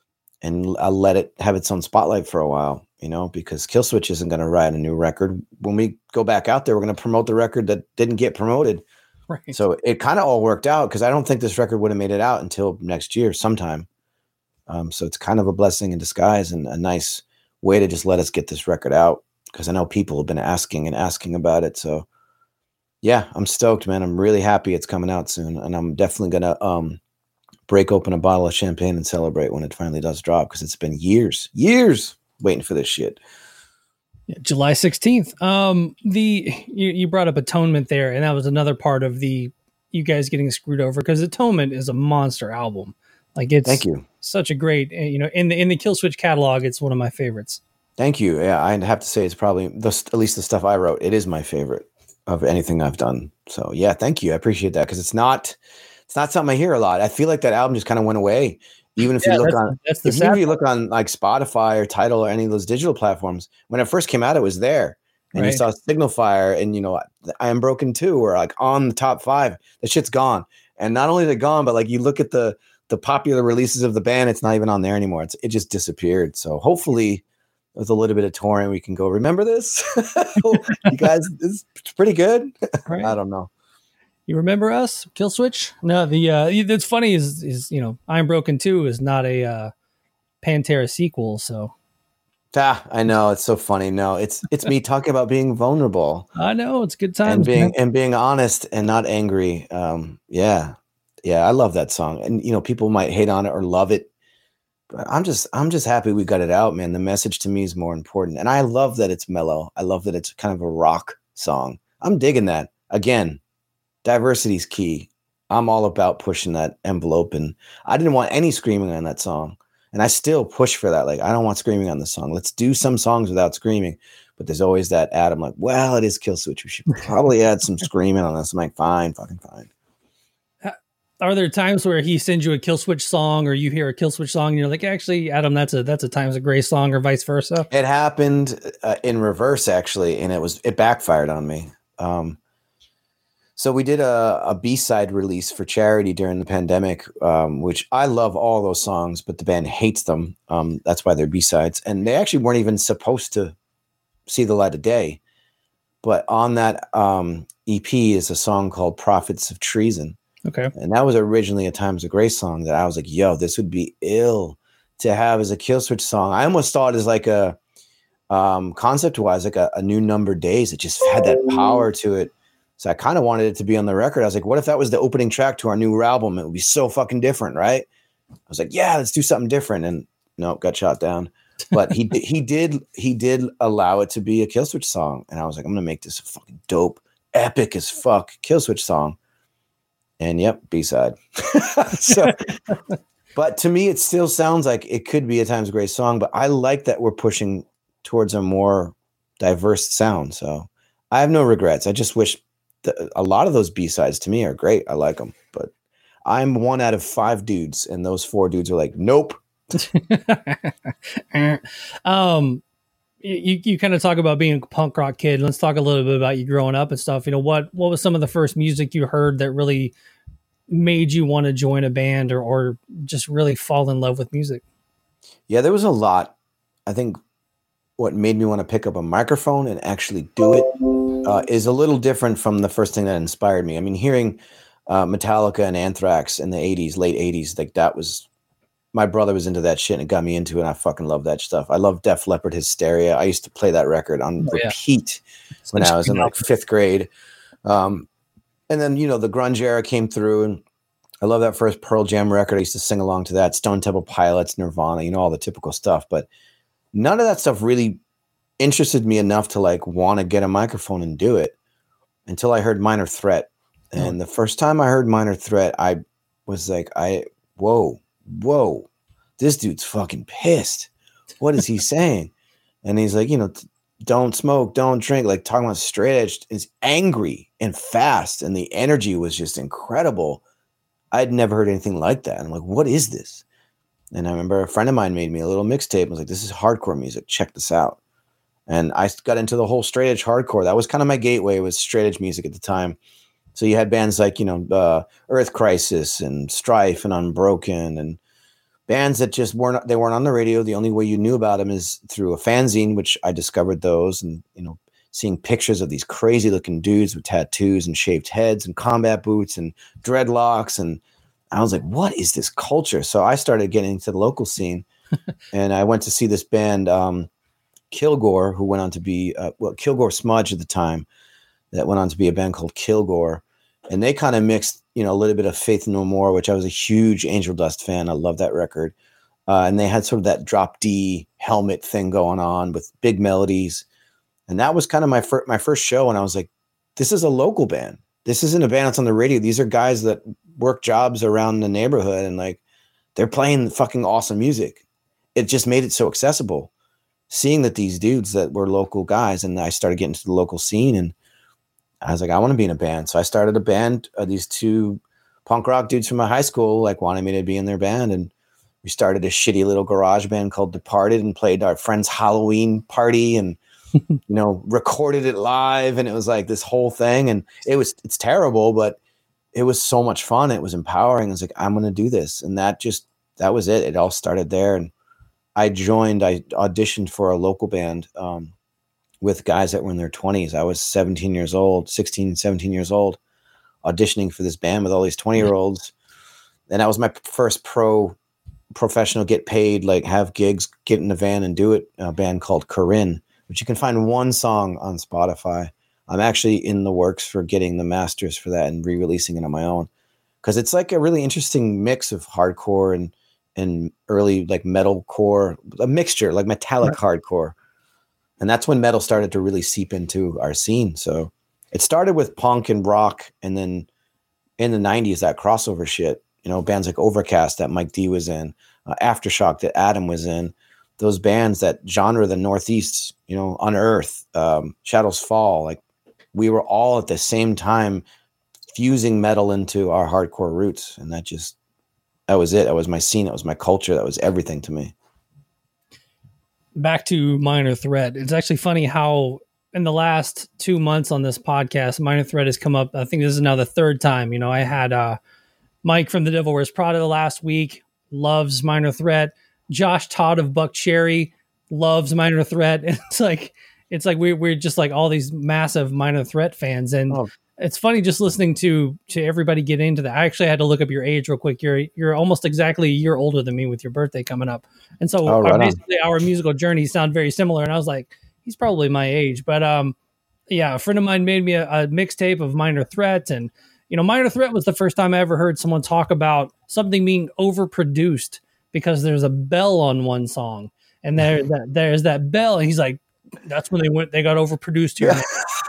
and I'll let it have its own spotlight for a while, you know, because Killswitch isn't going to write a new record. When we go back out there, we're going to promote the record that didn't get promoted. Right. So it kind of all worked out because I don't think this record would have made it out until next year sometime. Um, so it's kind of a blessing in disguise and a nice way to just let us get this record out because I know people have been asking and asking about it. So yeah, I'm stoked, man. I'm really happy it's coming out soon. And I'm definitely going to um, break open a bottle of champagne and celebrate when it finally does drop because it's been years, years waiting for this shit. Yeah, July sixteenth. Um, the you, you brought up Atonement there, and that was another part of the you guys getting screwed over because Atonement is a monster album. Like it's Thank you. Such a great, you know, in the in the Killswitch catalog, it's one of my favorites. Thank you. Yeah, I'd have to say it's probably the, at least the stuff I wrote. It is my favorite of anything I've done. So yeah, thank you. I appreciate that because it's not it's not something I hear a lot. I feel like that album just kind of went away. Even if yeah, you look that's, on, that's the if you look on like Spotify or Tidal or any of those digital platforms, when it first came out, it was there, and right. You saw Signal Fire and you know I Am Broken Too were like on the top five. The shit's gone, and not only they're gone, but like you look at the the popular releases of the band, it's not even on there anymore. It's it just disappeared. So hopefully, with a little bit of touring, we can go. Remember this, you guys? It's pretty good. Right. I don't know. You remember us, Killswitch? No, the uh, it's funny is is you know I Am Broken Too is not a uh, Pantera sequel, so. Ah, I know it's so funny. No, it's it's me talking about being vulnerable. I know it's good times and being man. and being honest and not angry. Um, yeah, yeah, I love that song, and you know people might hate on it or love it, but I'm just I'm just happy we got it out, man. The message to me is more important, and I love that it's mellow. I love that it's kind of a rock song. I'm digging that again. Diversity is key. I'm all about pushing that envelope, and I didn't want any screaming on that song, and I still push for that. Like, I don't want screaming on the song. Let's do some songs without screaming, but there's always that add. I'm like, well, it is Killswitch. We should probably add some screaming on this. I'm like, fine, fucking fine. Are there times where he sends you a Killswitch song, or you hear a Killswitch song, and you're like, actually, Adam, that's a that's a Times of Grace song, or vice versa? It happened uh, in reverse, actually, and it was it backfired on me. Um, So we did a, a B-side release for charity during the pandemic, um, which I love all those songs, but the band hates them. Um, that's why they're B-sides. And they actually weren't even supposed to see the light of day. But on that um, E P is a song called Prophets of Treason. Okay. And that was originally a Times of Grace song that I was like, yo, this would be ill to have as a Killswitch song. I almost thought as like a, um, concept-wise, like a, a New Number Days. It just had that power to it. So I kind of wanted it to be on the record. I was like, what if that was the opening track to our new album? It would be so fucking different, right? I was like, yeah, let's do something different. And no, got shot down. But he he did he did allow it to be a Killswitch song. And I was like, I'm gonna make this a fucking dope, epic as fuck Killswitch song. And yep, B-side. So, but to me, it still sounds like it could be a Times of Grace song. But I like that we're pushing towards a more diverse sound. So I have no regrets. I just wish. The, a lot of those B-sides to me are great. I like them, but I'm one out of five dudes, and those four dudes are like, nope. um, you you kind of talk about being a punk rock kid. Let's talk a little bit about you growing up and stuff. You know, what what was some of the first music you heard that really made you want to join a band or or just really fall in love with music? Yeah, there was a lot. I think what made me want to pick up a microphone and actually do it Uh, is a little different from the first thing that inspired me. I mean, hearing uh, Metallica and Anthrax in the eighties, late eighties, like that was, my brother was into that shit and it got me into it. And I fucking love that stuff. I love Def Leppard, Hysteria. I used to play that record on oh, repeat yeah. when I was in like fifth grade. Um, and then, you know, the grunge era came through, and I love that first Pearl Jam record. I used to sing along to that. Stone Temple Pilots, Nirvana, you know, all the typical stuff. But none of that stuff really interested me enough to like want to get a microphone and do it until I heard Minor Threat. And oh. the first time I heard Minor Threat, I was like, I, whoa, whoa, this dude's fucking pissed. What is he saying? And he's like, you know, t- don't smoke, don't drink, like talking about straight edge, is angry and fast. And the energy was just incredible. I'd never heard anything like that. I'm like, what is this? And I remember a friend of mine made me a little mixtape. I was like, this is hardcore music. Check this out. And I got into the whole straight edge hardcore. That was kind of my gateway, was straight edge music at the time. So you had bands like, you know, uh, Earth Crisis and Strife and Unbroken, and bands that just weren't, they weren't on the radio. The only way you knew about them is through a fanzine, which I discovered those, and, you know, seeing pictures of these crazy looking dudes with tattoos and shaved heads and combat boots and dreadlocks. And I was like, what is this culture? So I started getting into the local scene and I went to see this band, um, Kilgore, who went on to be, uh, well, Kilgore Smudge at the time, that went on to be a band called Kilgore. And they kind of mixed, you know, a little bit of Faith No More, which I was a huge Angel Dust fan. I love that record. Uh, and they had sort of that drop D helmet thing going on with big melodies. And that was kind of my, fir- my first show. And I was like, this is a local band. This isn't a band that's on the radio. These are guys that work jobs around the neighborhood. And like, they're playing fucking awesome music. It just made it so accessible. Seeing that these dudes that were local guys, and I started getting to the local scene, and I was like, I want to be in a band. So I started a band. Uh, these two punk rock dudes from my high school like wanted me to be in their band, and we started a shitty little garage band called Departed and played our friend's Halloween party, and you know, recorded it live, and it was like this whole thing. And it was it's terrible, but it was so much fun. It was empowering. I was like, I'm going to do this, and that just that was it. It all started there, and I joined. I auditioned for a local band. Um, with guys that were in their twenties. I was seventeen years old, sixteen, seventeen years old, auditioning for this band with all these twenty year olds. And that was my first pro professional, get paid, like have gigs, get in the van and do it. A band called Corinne, which you can find one song on Spotify. I'm actually in the works for getting the masters for that and re-releasing it on my own. Cause it's like a really interesting mix of hardcore and, and early like metalcore, a mixture, like metallic right. hardcore. And that's when metal started to really seep into our scene. So it started with punk and rock. And then in the nineties, that crossover shit, you know, bands like Overcast that Mike D was in, uh, Aftershock that Adam was in, those bands, that genre, the Northeast, you know, Unearth, um, Shadows Fall, like we were all at the same time fusing metal into our hardcore roots. And that just, that was it. That was my scene. That was my culture. That was everything to me. Back to Minor Threat. It's actually funny how in the last two months on this podcast, Minor Threat has come up. I think this is now the third time. You know, I had uh, Mike from The Devil Wears Prada last week, loves Minor Threat. Josh Todd of Buck Cherry loves Minor Threat. It's like it's like we're we're just like all these massive Minor Threat fans, and oh. It's funny just listening to to everybody get into that. I actually had to look up your age real quick. You're you're almost exactly a year older than me with your birthday coming up. And so oh, right our, basically our musical journeys sound very similar. And I was like, he's probably my age. But um, yeah, a friend of mine made me a, a mixtape of Minor Threat. And, you know, Minor Threat was the first time I ever heard someone talk about something being overproduced because there's a bell on one song. And there that there's that bell. And he's like, that's when they went, they got overproduced here.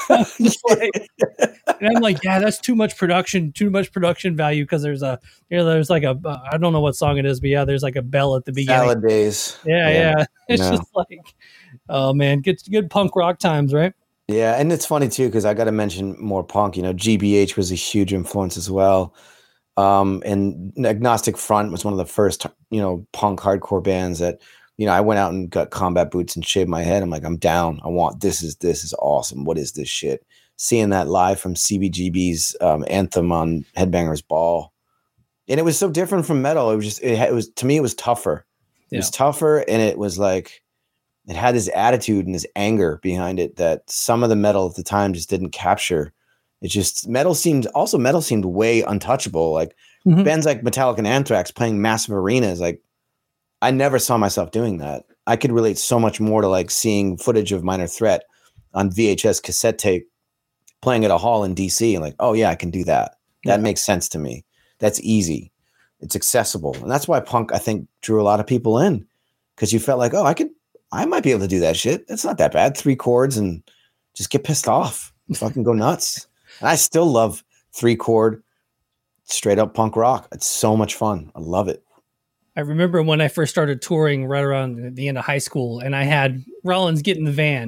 like, and I'm like, yeah, that's too much production, too much production value. Cause there's a, you know, there's like a, uh, I don't know what song it is, but yeah, there's like a bell at the beginning. Salad Days. Yeah. Yeah. yeah. It's no. just like, oh man, good, good punk rock times, right? Yeah. And it's funny too, cause I got to mention more punk, you know, G B H was a huge influence as well. Um, and Agnostic Front was one of the first, you know, punk hardcore bands that, you know, I went out and got combat boots and shaved my head. I'm like, I'm down. I want, this is, this is awesome. What is this shit? Seeing that live from C B G B's um, Anthem on Headbangers Ball. And it was so different from metal. It was just, it, it was, to me, it was tougher. It yeah. was tougher. And it was like, it had this attitude and this anger behind it that some of the metal at the time just didn't capture. It just, metal seemed, also metal seemed way untouchable. Like mm-hmm. bands like Metallica and Anthrax playing massive arenas, like, I never saw myself doing that. I could relate so much more to like seeing footage of Minor Threat on V H S cassette tape playing at a hall in D C and like, oh yeah, I can do that. That yeah. makes sense to me. That's easy. It's accessible. And that's why punk, I think, drew a lot of people in because you felt like, oh, I could, I might be able to do that shit. It's not that bad. Three chords and just get pissed off. Fucking go nuts. And I still love three chord, straight up punk rock. It's so much fun. I love it. I remember when I first started touring right around the end of high school and I had Rollins get in the van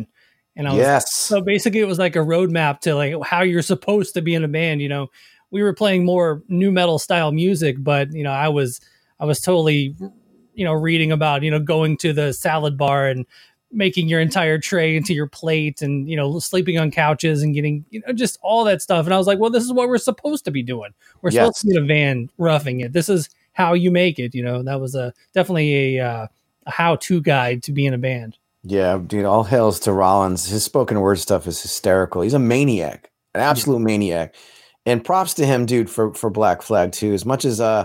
And I was, Yes. so basically it was like a roadmap to like how you're supposed to be in a band. You know, we were playing more new metal style music, but you know, I was, I was totally, you know, reading about, you know, going to the salad bar and making your entire tray into your plate and, you know, sleeping on couches and getting, you know, just all that stuff. And I was like, well, this is what we're supposed to be doing. We're Yes. supposed to be in a van roughing it. This is how you make it. You know, that was a definitely a, uh, a how-to guide to be in a band. Yeah, dude, all hails to Rollins. His spoken word stuff is hysterical. He's a maniac, an absolute yeah. maniac. And props to him, dude, for, for Black Flag too. As much as uh,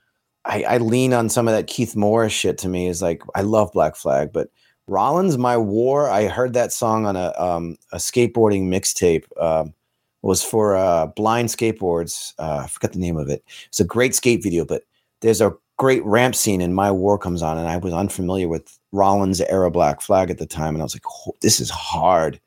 I, I lean on some of that Keith Morris shit to me, is like, I love Black Flag, but Rollins, My War, I heard that song on a um, a skateboarding mixtape. Um, was for uh, Blind Skateboards. Uh, I forgot the name of it. It's a great skate video, but there's a great ramp scene and My War comes on, and I was unfamiliar with Rollins era Black Flag at the time, and I was like, oh, this is hard.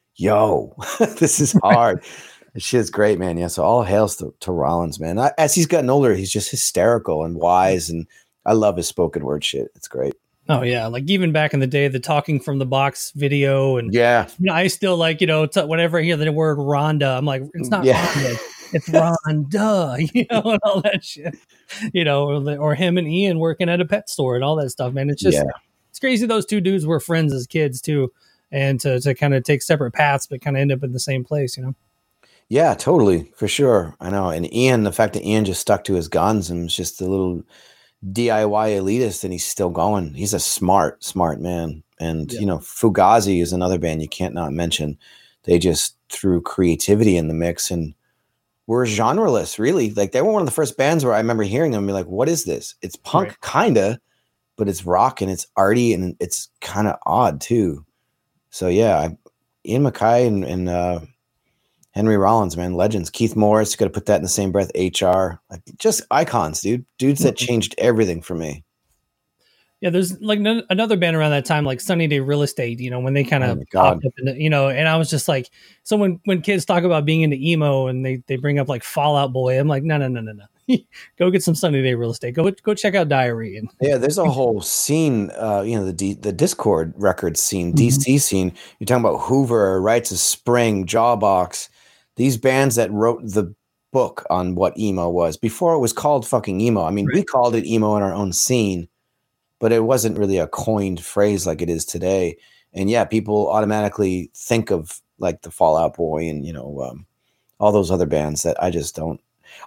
Yo, this is hard. This shit's great, man. Yeah, so all hails to, to Rollins, man. I, as he's gotten older, he's just hysterical and wise, and I love his spoken word shit. It's great. Oh yeah, like even back in the day, the Talking from the Box video, and yeah, you know, I still like, you know, t- whenever I hear the word Rhonda, I'm like, it's not yeah. Rhonda, it's Rhonda, you know, and all that shit, you know, or, the, or him and Ian working at a pet store and all that stuff, man. It's just, yeah. it's crazy. Those two dudes were friends as kids too, and to to kind of take separate paths, but kind of end up in the same place, you know. Yeah, totally, for sure. I know, and Ian, the fact that Ian just stuck to his guns and was just a little D I Y elitist, and he's still going. He's a smart, smart man. And, yeah. you know, Fugazi is another band you can't not mention. They just threw creativity in the mix and were genreless, really. Like, they were one of the first bands where I remember hearing them and be like, what is this? It's punk, right. kind of, but it's rock and it's arty and it's kind of odd, too. So, yeah, I, Ian MacKaye and, and uh, Henry Rollins, man, legends. Keith Morris, got to put that in the same breath. H R, like just icons, dude. Dudes that changed everything for me. Yeah, there's like n- another band around that time, like Sunny Day Real Estate. You know, when they kind of oh popped up, in the, you know, and I was just like, so when when kids talk about being into emo and they they bring up like Fall Out Boy, I'm like, no, no, no, no, no. Go get some Sunny Day Real Estate. Go go check out Diary. And yeah, there's a whole scene. Uh, you know, the D, the Discord record scene, mm-hmm. D C scene. You're talking about Hoover, Rites of Spring, Jawbox. These bands that wrote the book on what emo was before it was called fucking emo. I mean, right. we called it emo in our own scene, but it wasn't really a coined phrase like it is today. And yeah, people automatically think of like the Fall Out Boy and, you know, um, all those other bands that I just don't,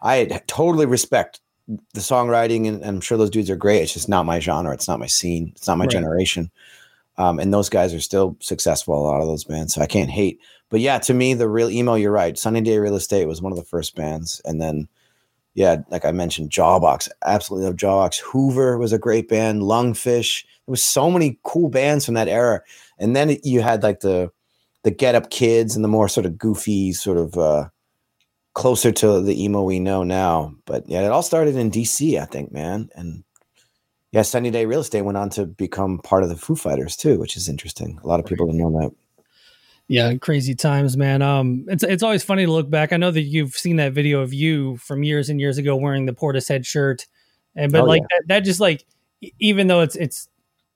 I totally respect the songwriting and, and I'm sure those dudes are great. It's just not my genre. It's not my scene. It's not my right. generation. Um, and those guys are still successful, a lot of those bands. So I can't hate. But yeah, to me, the real emo, you're right. Sunny Day Real Estate was one of the first bands. And then, yeah, like I mentioned, Jawbox. Absolutely love Jawbox. Hoover was a great band. Lungfish. There was so many cool bands from that era. And then you had like the the Get Up Kids and the more sort of goofy, sort of uh, closer to the emo we know now. But yeah, it all started in D C, I think, man. And yeah, Sunny Day Real Estate went on to become part of the Foo Fighters too, which is interesting. A lot of people don't know that. Yeah, crazy times, man. Um, it's it's always funny to look back. I know that you've seen that video of you from years and years ago wearing the Portishead shirt, and but oh, like yeah. that, that just like even though it's it's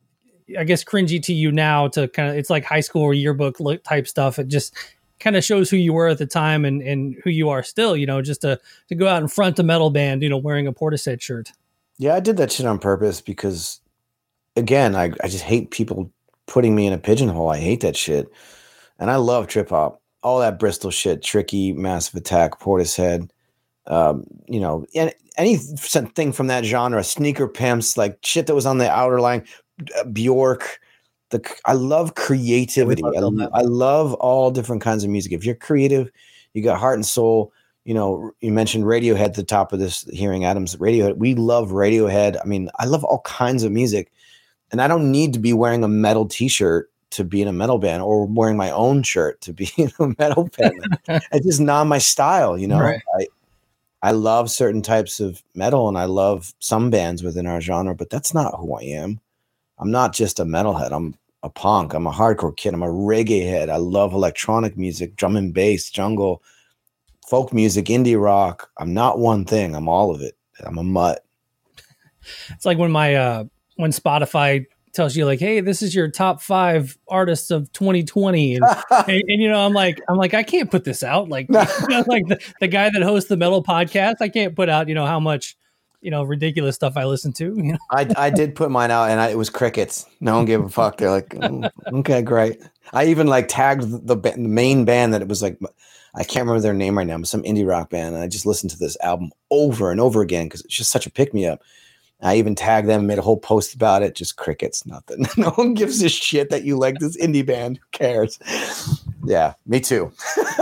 I guess cringy to you now to kind of it's like high school yearbook look type stuff. It just kind of shows who you were at the time and and who you are still. You know, just to to go out and front a metal band, you know, wearing a Portishead shirt. Yeah, I did that shit on purpose because, again, I I just hate people putting me in a pigeonhole. I hate that shit. And I love trip hop, all that Bristol shit, Tricky, Massive Attack, Portishead, um, you know, any, anything from that genre, Sneaker Pimps, like shit that was on the outer line, uh, Bjork. The I love creativity. I, love I love all different kinds of music. If you're creative, you got heart and soul. You know, you mentioned Radiohead at the top of this, hearing Adams Radiohead. We love Radiohead. I mean, I love all kinds of music. And I don't need to be wearing a metal t-shirt to be in a metal band or wearing my own shirt to be in a metal band. It's just not my style, you know. Right. I I love certain types of metal and I love some bands within our genre, but that's not who I am. I'm not just a metalhead. I'm a punk. I'm a hardcore kid. I'm a reggae head. I love electronic music, drum and bass, jungle, folk music, indie rock. I'm not one thing. I'm all of it. I'm a mutt. It's like when my uh when Spotify tells you like, hey, this is your top five artists of twenty twenty. And, and, and, you know, I'm like, I'm like, I can't put this out. Like, you know, like the, the guy that hosts the metal podcast, I can't put out, you know, how much, you know, ridiculous stuff I listen to. You know? I, I did put mine out, and I, it was crickets. No one gave a fuck. They're like, oh, okay, great. I even like tagged the, the main band that it was like, I can't remember their name right now, but some indie rock band. And I just listened to this album over and over again because it's just such a pick me up. I even tagged them, made a whole post about it. Just crickets, nothing. No one gives a shit that you like this indie band. Who cares? Yeah, me too.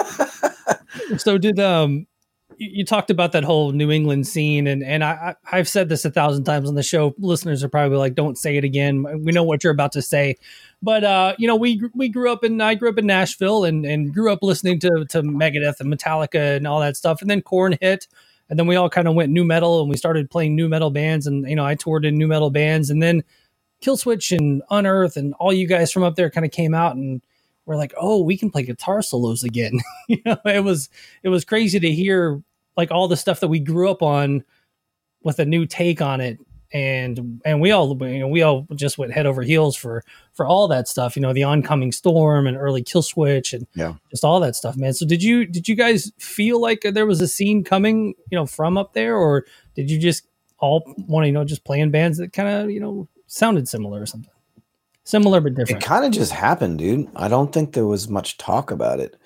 So did um, you, you talked about that whole New England scene, and and I I've said this a thousand times on the show. Listeners are probably like, "Don't say it again." We know what you're about to say, but uh, you know, we we grew up in I grew up in Nashville, and and grew up listening to to Megadeth and Metallica and all that stuff, and then Korn hit. And then we all kind of went new metal, and we started playing new metal bands. And, you know, I toured in new metal bands, and then Killswitch and Unearth and all you guys from up there kind of came out, and we're like, oh, we can play guitar solos again. You know, it was, it was crazy to hear like all the stuff that we grew up on with a new take on it. And, and we all, you know, we all just went head over heels for, for all that stuff, you know, the Oncoming Storm and early Killswitch and yeah. just all that stuff, man. So did you, did you guys feel like there was a scene coming, you know, from up there, or did you just all want to, you know, just play in bands that kind of, you know, sounded similar or something? Similar, but different. It kind of just happened, dude. I don't think there was much talk about it.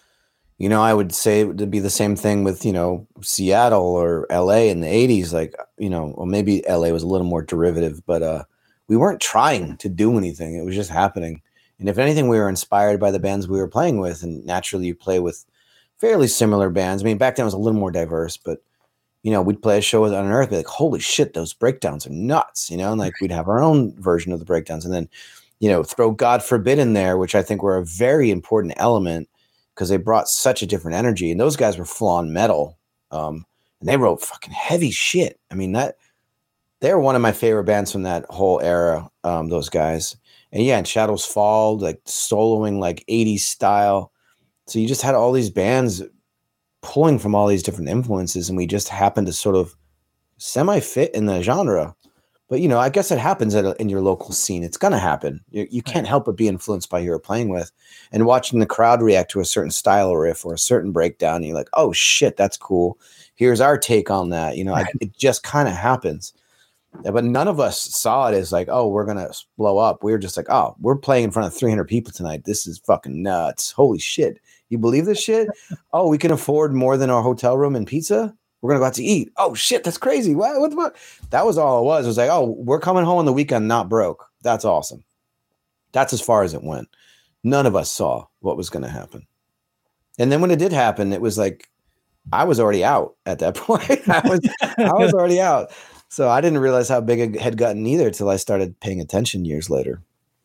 You know, I would say it would be the same thing with, you know, Seattle or L A in the eighties. Like, you know, or maybe L A was a little more derivative, but uh, we weren't trying to do anything. It was just happening. And if anything, we were inspired by the bands we were playing with. And naturally, you play with fairly similar bands. I mean, back then it was a little more diverse, but, you know, we'd play a show with Unearth, be like, holy shit, those breakdowns are nuts, you know? And like, we'd have our own version of the breakdowns. And then, you know, throw God Forbid in there, which I think were a very important element, because they brought such a different energy, and those guys were full on metal. Um, and they wrote fucking heavy shit. I mean, that they're one of my favorite bands from that whole era. Um, those guys, and yeah, and Shadows Fall, like soloing like eighties style. So you just had all these bands pulling from all these different influences, and we just happened to sort of semi fit in the genre. But, you know, I guess it happens at a, in your local scene. It's going to happen. You, you can't help but be influenced by who you're playing with. And watching the crowd react to a certain style or riff or a certain breakdown, and you're like, oh, shit, that's cool. Here's our take on that. You know, I, it just kind of happens. But none of us saw it as like, oh, we're going to blow up. We were just like, oh, we're playing in front of three hundred people tonight. This is fucking nuts. Holy shit. You believe this shit? Oh, we can afford more than our hotel room and pizza? We're going to go out to eat. Oh, shit, that's crazy. What, what the fuck? That was all it was. It was like, oh, we're coming home on the weekend not broke. That's awesome. That's as far as it went. None of us saw what was going to happen. And then when it did happen, it was like, I was already out at that point. I was I was already out. So I didn't realize how big it had gotten either till I started paying attention years later.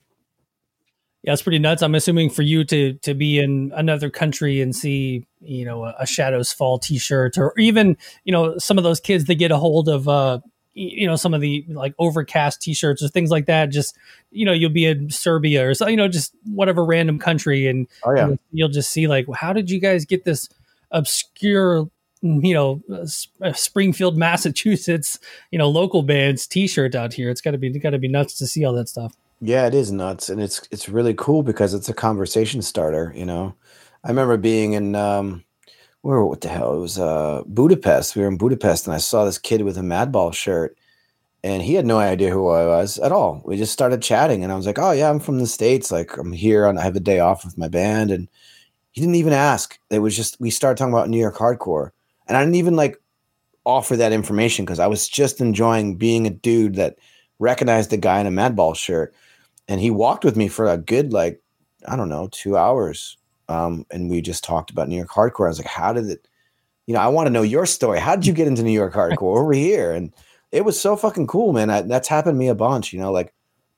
Yeah, it's pretty nuts. I'm assuming for you to to be in another country and see, you know, a, a Shadows Fall T-shirt, or even, you know, some of those kids that get a hold of, uh, you know, some of the like Overcast T-shirts or things like that. Just, you know, you'll be in Serbia or so, you know, just whatever random country, and oh, yeah. you'll, you'll just see like, how did you guys get this obscure, you know, uh, Springfield, Massachusetts, you know, local bands T-shirt out here? It's got to be got to be nuts to see all that stuff. Yeah, it is nuts, and it's it's really cool because it's a conversation starter. You know, I remember being in um, where what the hell it was uh, Budapest. We were in Budapest, and I saw this kid with a Madball shirt, and he had no idea who I was at all. We just started chatting, and I was like, "Oh yeah, I'm from the States. Like I'm here, and I have a day off with my band." And he didn't even ask. It was just we started talking about New York hardcore, and I didn't even like offer that information because I was just enjoying being a dude that recognized the guy in a Madball shirt. And he walked with me for a good, like, I don't know, two hours. Um, and we just talked about New York hardcore. I was like, how did it, you know, I want to know your story. How did you get into New York hardcore over here? And it was so fucking cool, man. I, that's happened to me a bunch, you know, like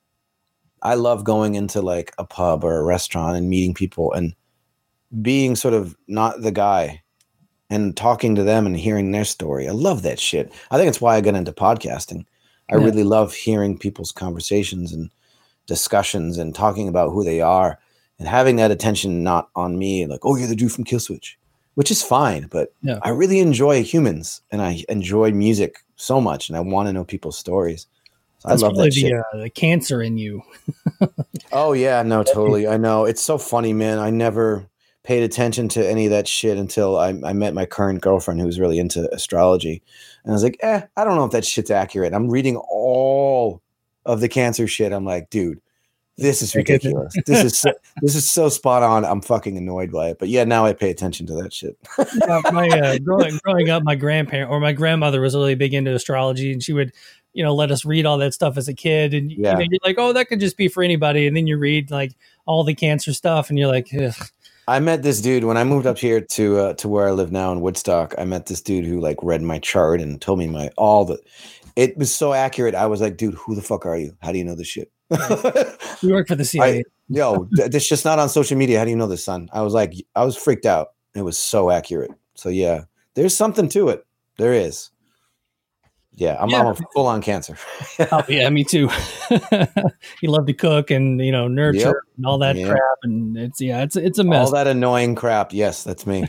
I love going into like a pub or a restaurant and meeting people and being sort of not the guy and talking to them and hearing their story. I love that shit. I think it's why I got into podcasting. I yeah. really love hearing people's conversations and discussions and talking about who they are and having that attention not on me, like, oh, you're the dude from Killswitch, which is fine. But yeah. I really enjoy humans and I enjoy music so much and I want to know people's stories. I love that the, shit. Uh, the cancer in you. Oh yeah, no, totally. I know. It's so funny, man. I never paid attention to any of that shit until I, I met my current girlfriend who was really into astrology. And I was like, eh, I don't know if that shit's accurate. I'm reading all of the cancer shit. I'm like, dude, this is ridiculous. This is so, this is so spot on. I'm fucking annoyed by it. But yeah, now I pay attention to that shit. Yeah, my uh, growing, growing up, my grandparent or my grandmother was really big into astrology, and she would, you know, let us read all that stuff as a kid. And Yeah. you know, you're like, oh, that could just be for anybody. And then you read like all the cancer stuff, and you're like, ugh. I met this dude when I moved up here to uh, to where I live now in Woodstock. I met this dude who like read my chart and told me my all the. It was so accurate. I was like, dude, who the fuck are you? How do you know this shit? You work for the C I A. I, yo, th- this just not on social media. How do you know this, son? I was like, I was freaked out. It was so accurate. So yeah, there's something to it. There is. Yeah, I'm, Yeah. I'm a full on cancer. Oh yeah, me too. You love to cook and you know nurture Yep. and all that Yeah. crap, and it's yeah, it's it's a mess. All that annoying crap. Yes, that's me.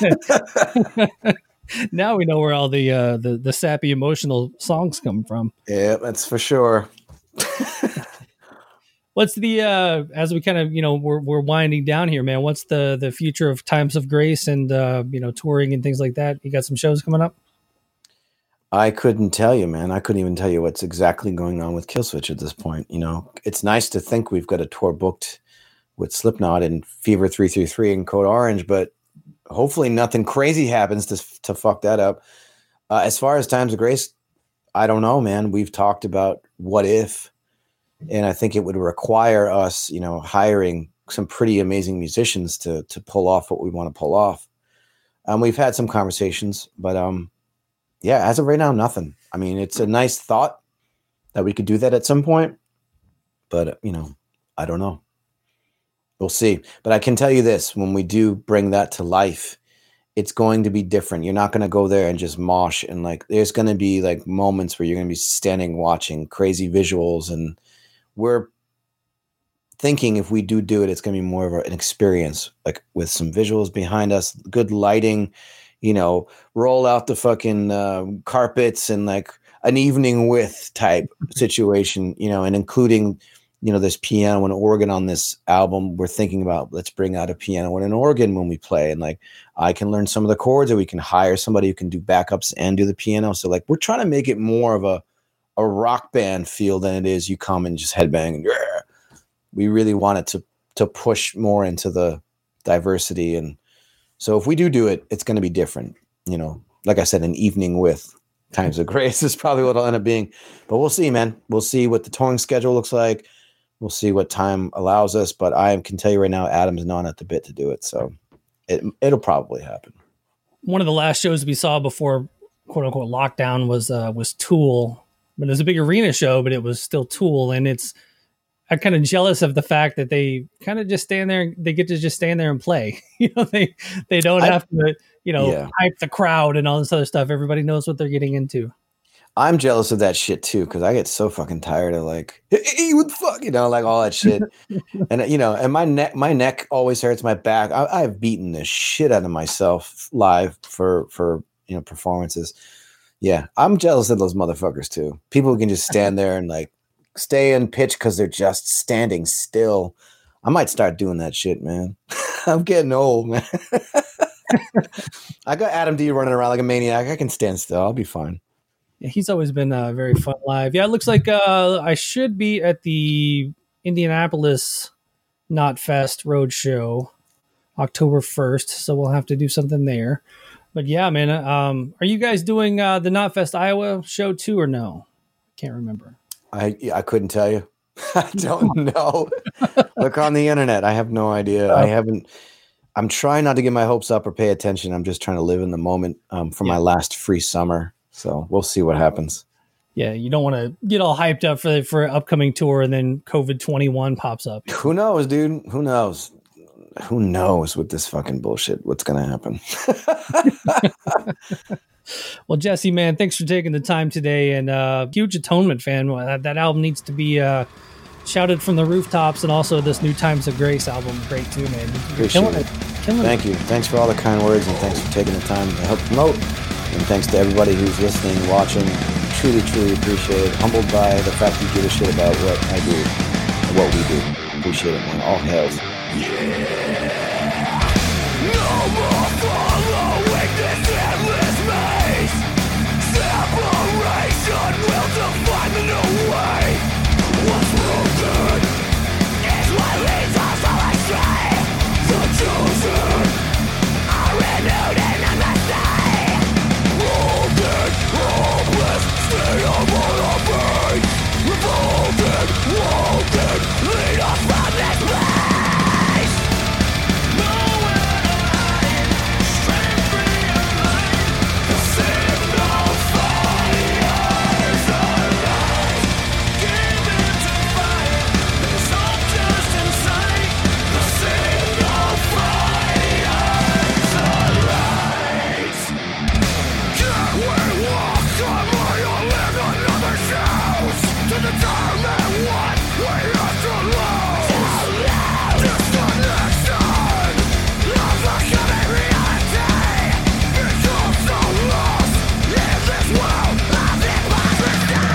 Now we know where all the uh, the the sappy emotional songs come from. Yeah, that's for sure. What's the uh, as we kind of you know we're we're winding down here, man? What's the the future of Times of Grace and uh, you know touring and things like that? You got some shows coming up? I couldn't tell you, man. I couldn't even tell you what's exactly going on with Killswitch at this point. You know, it's nice to think we've got a tour booked with Slipknot and Fever three three three and Code Orange, but hopefully nothing crazy happens to to fuck that up. Uh, as far as Times of Grace, I don't know, man. We've talked about what if, and I think it would require us, you know, hiring some pretty amazing musicians to to pull off what we want to pull off. Um, we've had some conversations, but um. Yeah, as of right now, nothing. I mean, it's a nice thought that we could do that at some point, but you know, I don't know. We'll see. But I can tell you this: when we do bring that to life, it's going to be different. You're not going to go there and just mosh, and like, there's going to be like moments where you're going to be standing watching crazy visuals, and we're thinking if we do do it, it's going to be more of an experience, like with some visuals behind us, good lighting. You know, roll out the fucking uh, carpets and like an evening with type situation, you know, and including, you know, this piano and organ on this album. We're thinking about, let's bring out a piano and an organ when we play. And like, I can learn some of the chords, or we can hire somebody who can do backups and do the piano. So like, we're trying to make it more of a, a rock band feel than it is you come and just headbang. And, yeah. We really want it to, to push more into the diversity. And so if we do do it, it's going to be different. You know, like I said, an evening with Times of Grace is probably what it'll end up being. But we'll see, man. We'll see what the touring schedule looks like. We'll see what time allows us. But I can tell you right now, Adam's not at the bit to do it. So it, it'll probably happen. One of the last shows we saw before quote unquote lockdown was uh, was Tool. But it was a big arena show, but it was still Tool. And it's I'm kind of jealous of the fact that they kind of just stand there. They get to just stand there and play. You know, they they don't I, have to, you know, yeah. hype the crowd and all this other stuff. Everybody knows what they're getting into. I'm jealous of that shit too, because I get so fucking tired of like, hey, what the fuck, you know, like all that shit. And you know, and my neck, my neck always hurts. My back. I, I've beaten the shit out of myself live for for you know performances. Yeah, I'm jealous of those motherfuckers too. People who can just stand there and like. Stay in pitch because they're just standing still. I might start doing that shit, man. I'm getting old, man. I got Adam D running around like a maniac. I can stand still. I'll be fine. Yeah, he's always been uh, very fun live. Yeah, it looks like uh, I should be at the Indianapolis Knot Fest Roadshow October first, so we'll have to do something there. But yeah, man, um, are you guys doing uh, the Knot Fest Iowa show too or no? Can't remember. I I couldn't tell you. I don't know. Look on the internet. I have no idea. I haven't. I'm trying not to get my hopes up or pay attention. I'm just trying to live in the moment um, for yeah. my last free summer. So we'll see what happens. Yeah, you don't want to get all hyped up for the, for an upcoming tour and then COVID twenty-one pops up. Who knows, dude? Who knows? Who knows with this fucking bullshit? What's going to happen? Well, Jesse, man, thanks for taking the time today. And uh, huge Atonement fan. That, that album needs to be uh, shouted from the rooftops. And also this new Times of Grace album. Great too, man. Appreciate killing it. Killing Thank it. you. Thanks for all the kind words. And thanks for taking the time to help promote. And thanks to everybody who's listening, watching, truly, truly appreciate it. Humbled by the fact you give a shit about what I do, and what we do. Appreciate it, man. All hails. No more following this endless maze. Separation will define the new way. What's broken is what leads us all astray. The chosen are renewed in understay. Wounded, hopeless, state of all pain. Revolted, wounded, lead us from this place. Nowhere to hide, strength realigned. The signal fires arise. Give into fire, there's hope just inside. The signal fires arise. Can we walk somewhere or live another shows? To determine what we have to lose. Disconnection of the coming reality. Becomes so lost in this world of hypocrisy.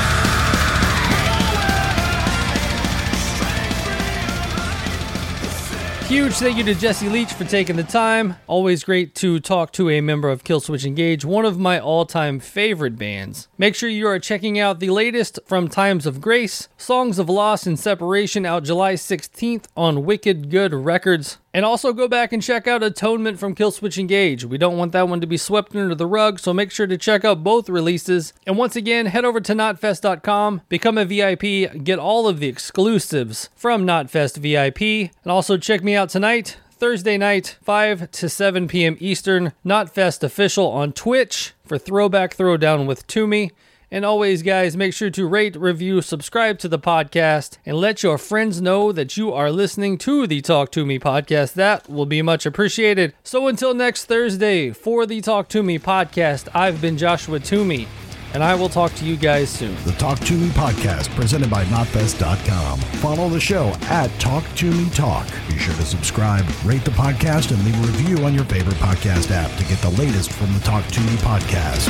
Huge thank you to Jesse Leach for taking the time. Always great to talk to a member of Killswitch Engage, one of my all-time favorite bands. Make sure you are checking out the latest from Times of Grace, Songs of Loss and Separation, out July sixteenth on Wicked Good Records. And also go back and check out Atonement from Killswitch Engage. We don't want that one to be swept under the rug, so make sure to check out both releases. And once again, head over to knotfest dot com, become a V I P, get all of the exclusives from Knotfest V I P, and also check me out tonight, Thursday night, five to seven p.m. Eastern, Knotfest Official on Twitch for Throwback Throwdown with Toomey. And always, guys, make sure to rate, review, subscribe to the podcast, and let your friends know that you are listening to the Talk To Me podcast. That will be much appreciated. So until next Thursday, for the Talk To Me podcast, I've been Joshua Toomey, and I will talk to you guys soon. The Talk To Me podcast, presented by knotfest dot com. Follow the show at Talk To Me Talk. Be sure to subscribe, rate the podcast, and leave a review on your favorite podcast app to get the latest from the Talk To Me podcast.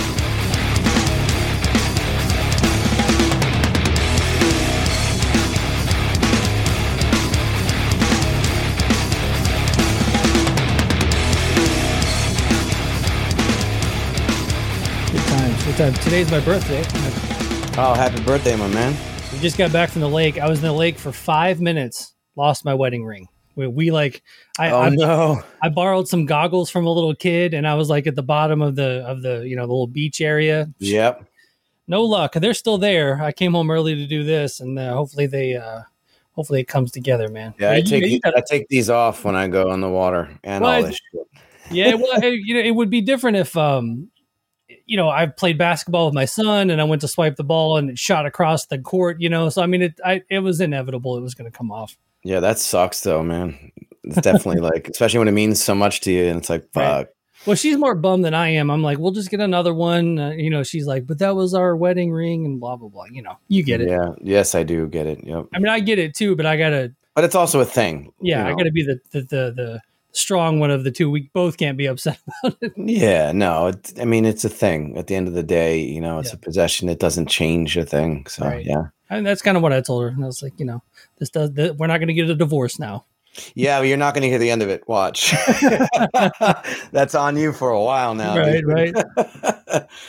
Good time. Today's my birthday. Oh, happy birthday, my man. We just got back from the lake. I was in the lake for five minutes. Lost my wedding ring. We, we like, I, oh I, no. I borrowed some goggles from a little kid, and I was like at the bottom of the of the you know the little beach area. Yep. No luck. They're still there. I came home early to do this, and uh, hopefully they uh, hopefully it comes together, man. Yeah, I you, take you gotta, I take these off when I go in the water and well, all this shit. Yeah, well, it, you know, it would be different if um. you know, I've played basketball with my son, and I went to swipe the ball and it shot across the court, you know? So, I mean, it, I, it was inevitable. It was going to come off. Yeah, that sucks though, man. It's definitely like, especially when it means so much to you and it's like, fuck. Right. Well, she's more bummed than I am. I'm like, we'll just get another one. Uh, you know, she's like, but that was our wedding ring and blah, blah, blah. You know, you get it. Yeah. Yes, I do get it. Yep. I mean, I get it too, but I got to. But it's also a thing. Yeah, you know? I got to be the, the, the, the strong one of the two. We both can't be upset about it. Yeah, no, it, I mean, it's a thing. At the end of the day, you know, it's Yeah. a possession. It doesn't change a thing. So, Right. yeah. And that's kind of what I told her. And I was like, you know, this does, th- we're not going to get a divorce now. Yeah, but you're not going to hear the end of it. Watch. That's on you for a while now. Right, dude. right.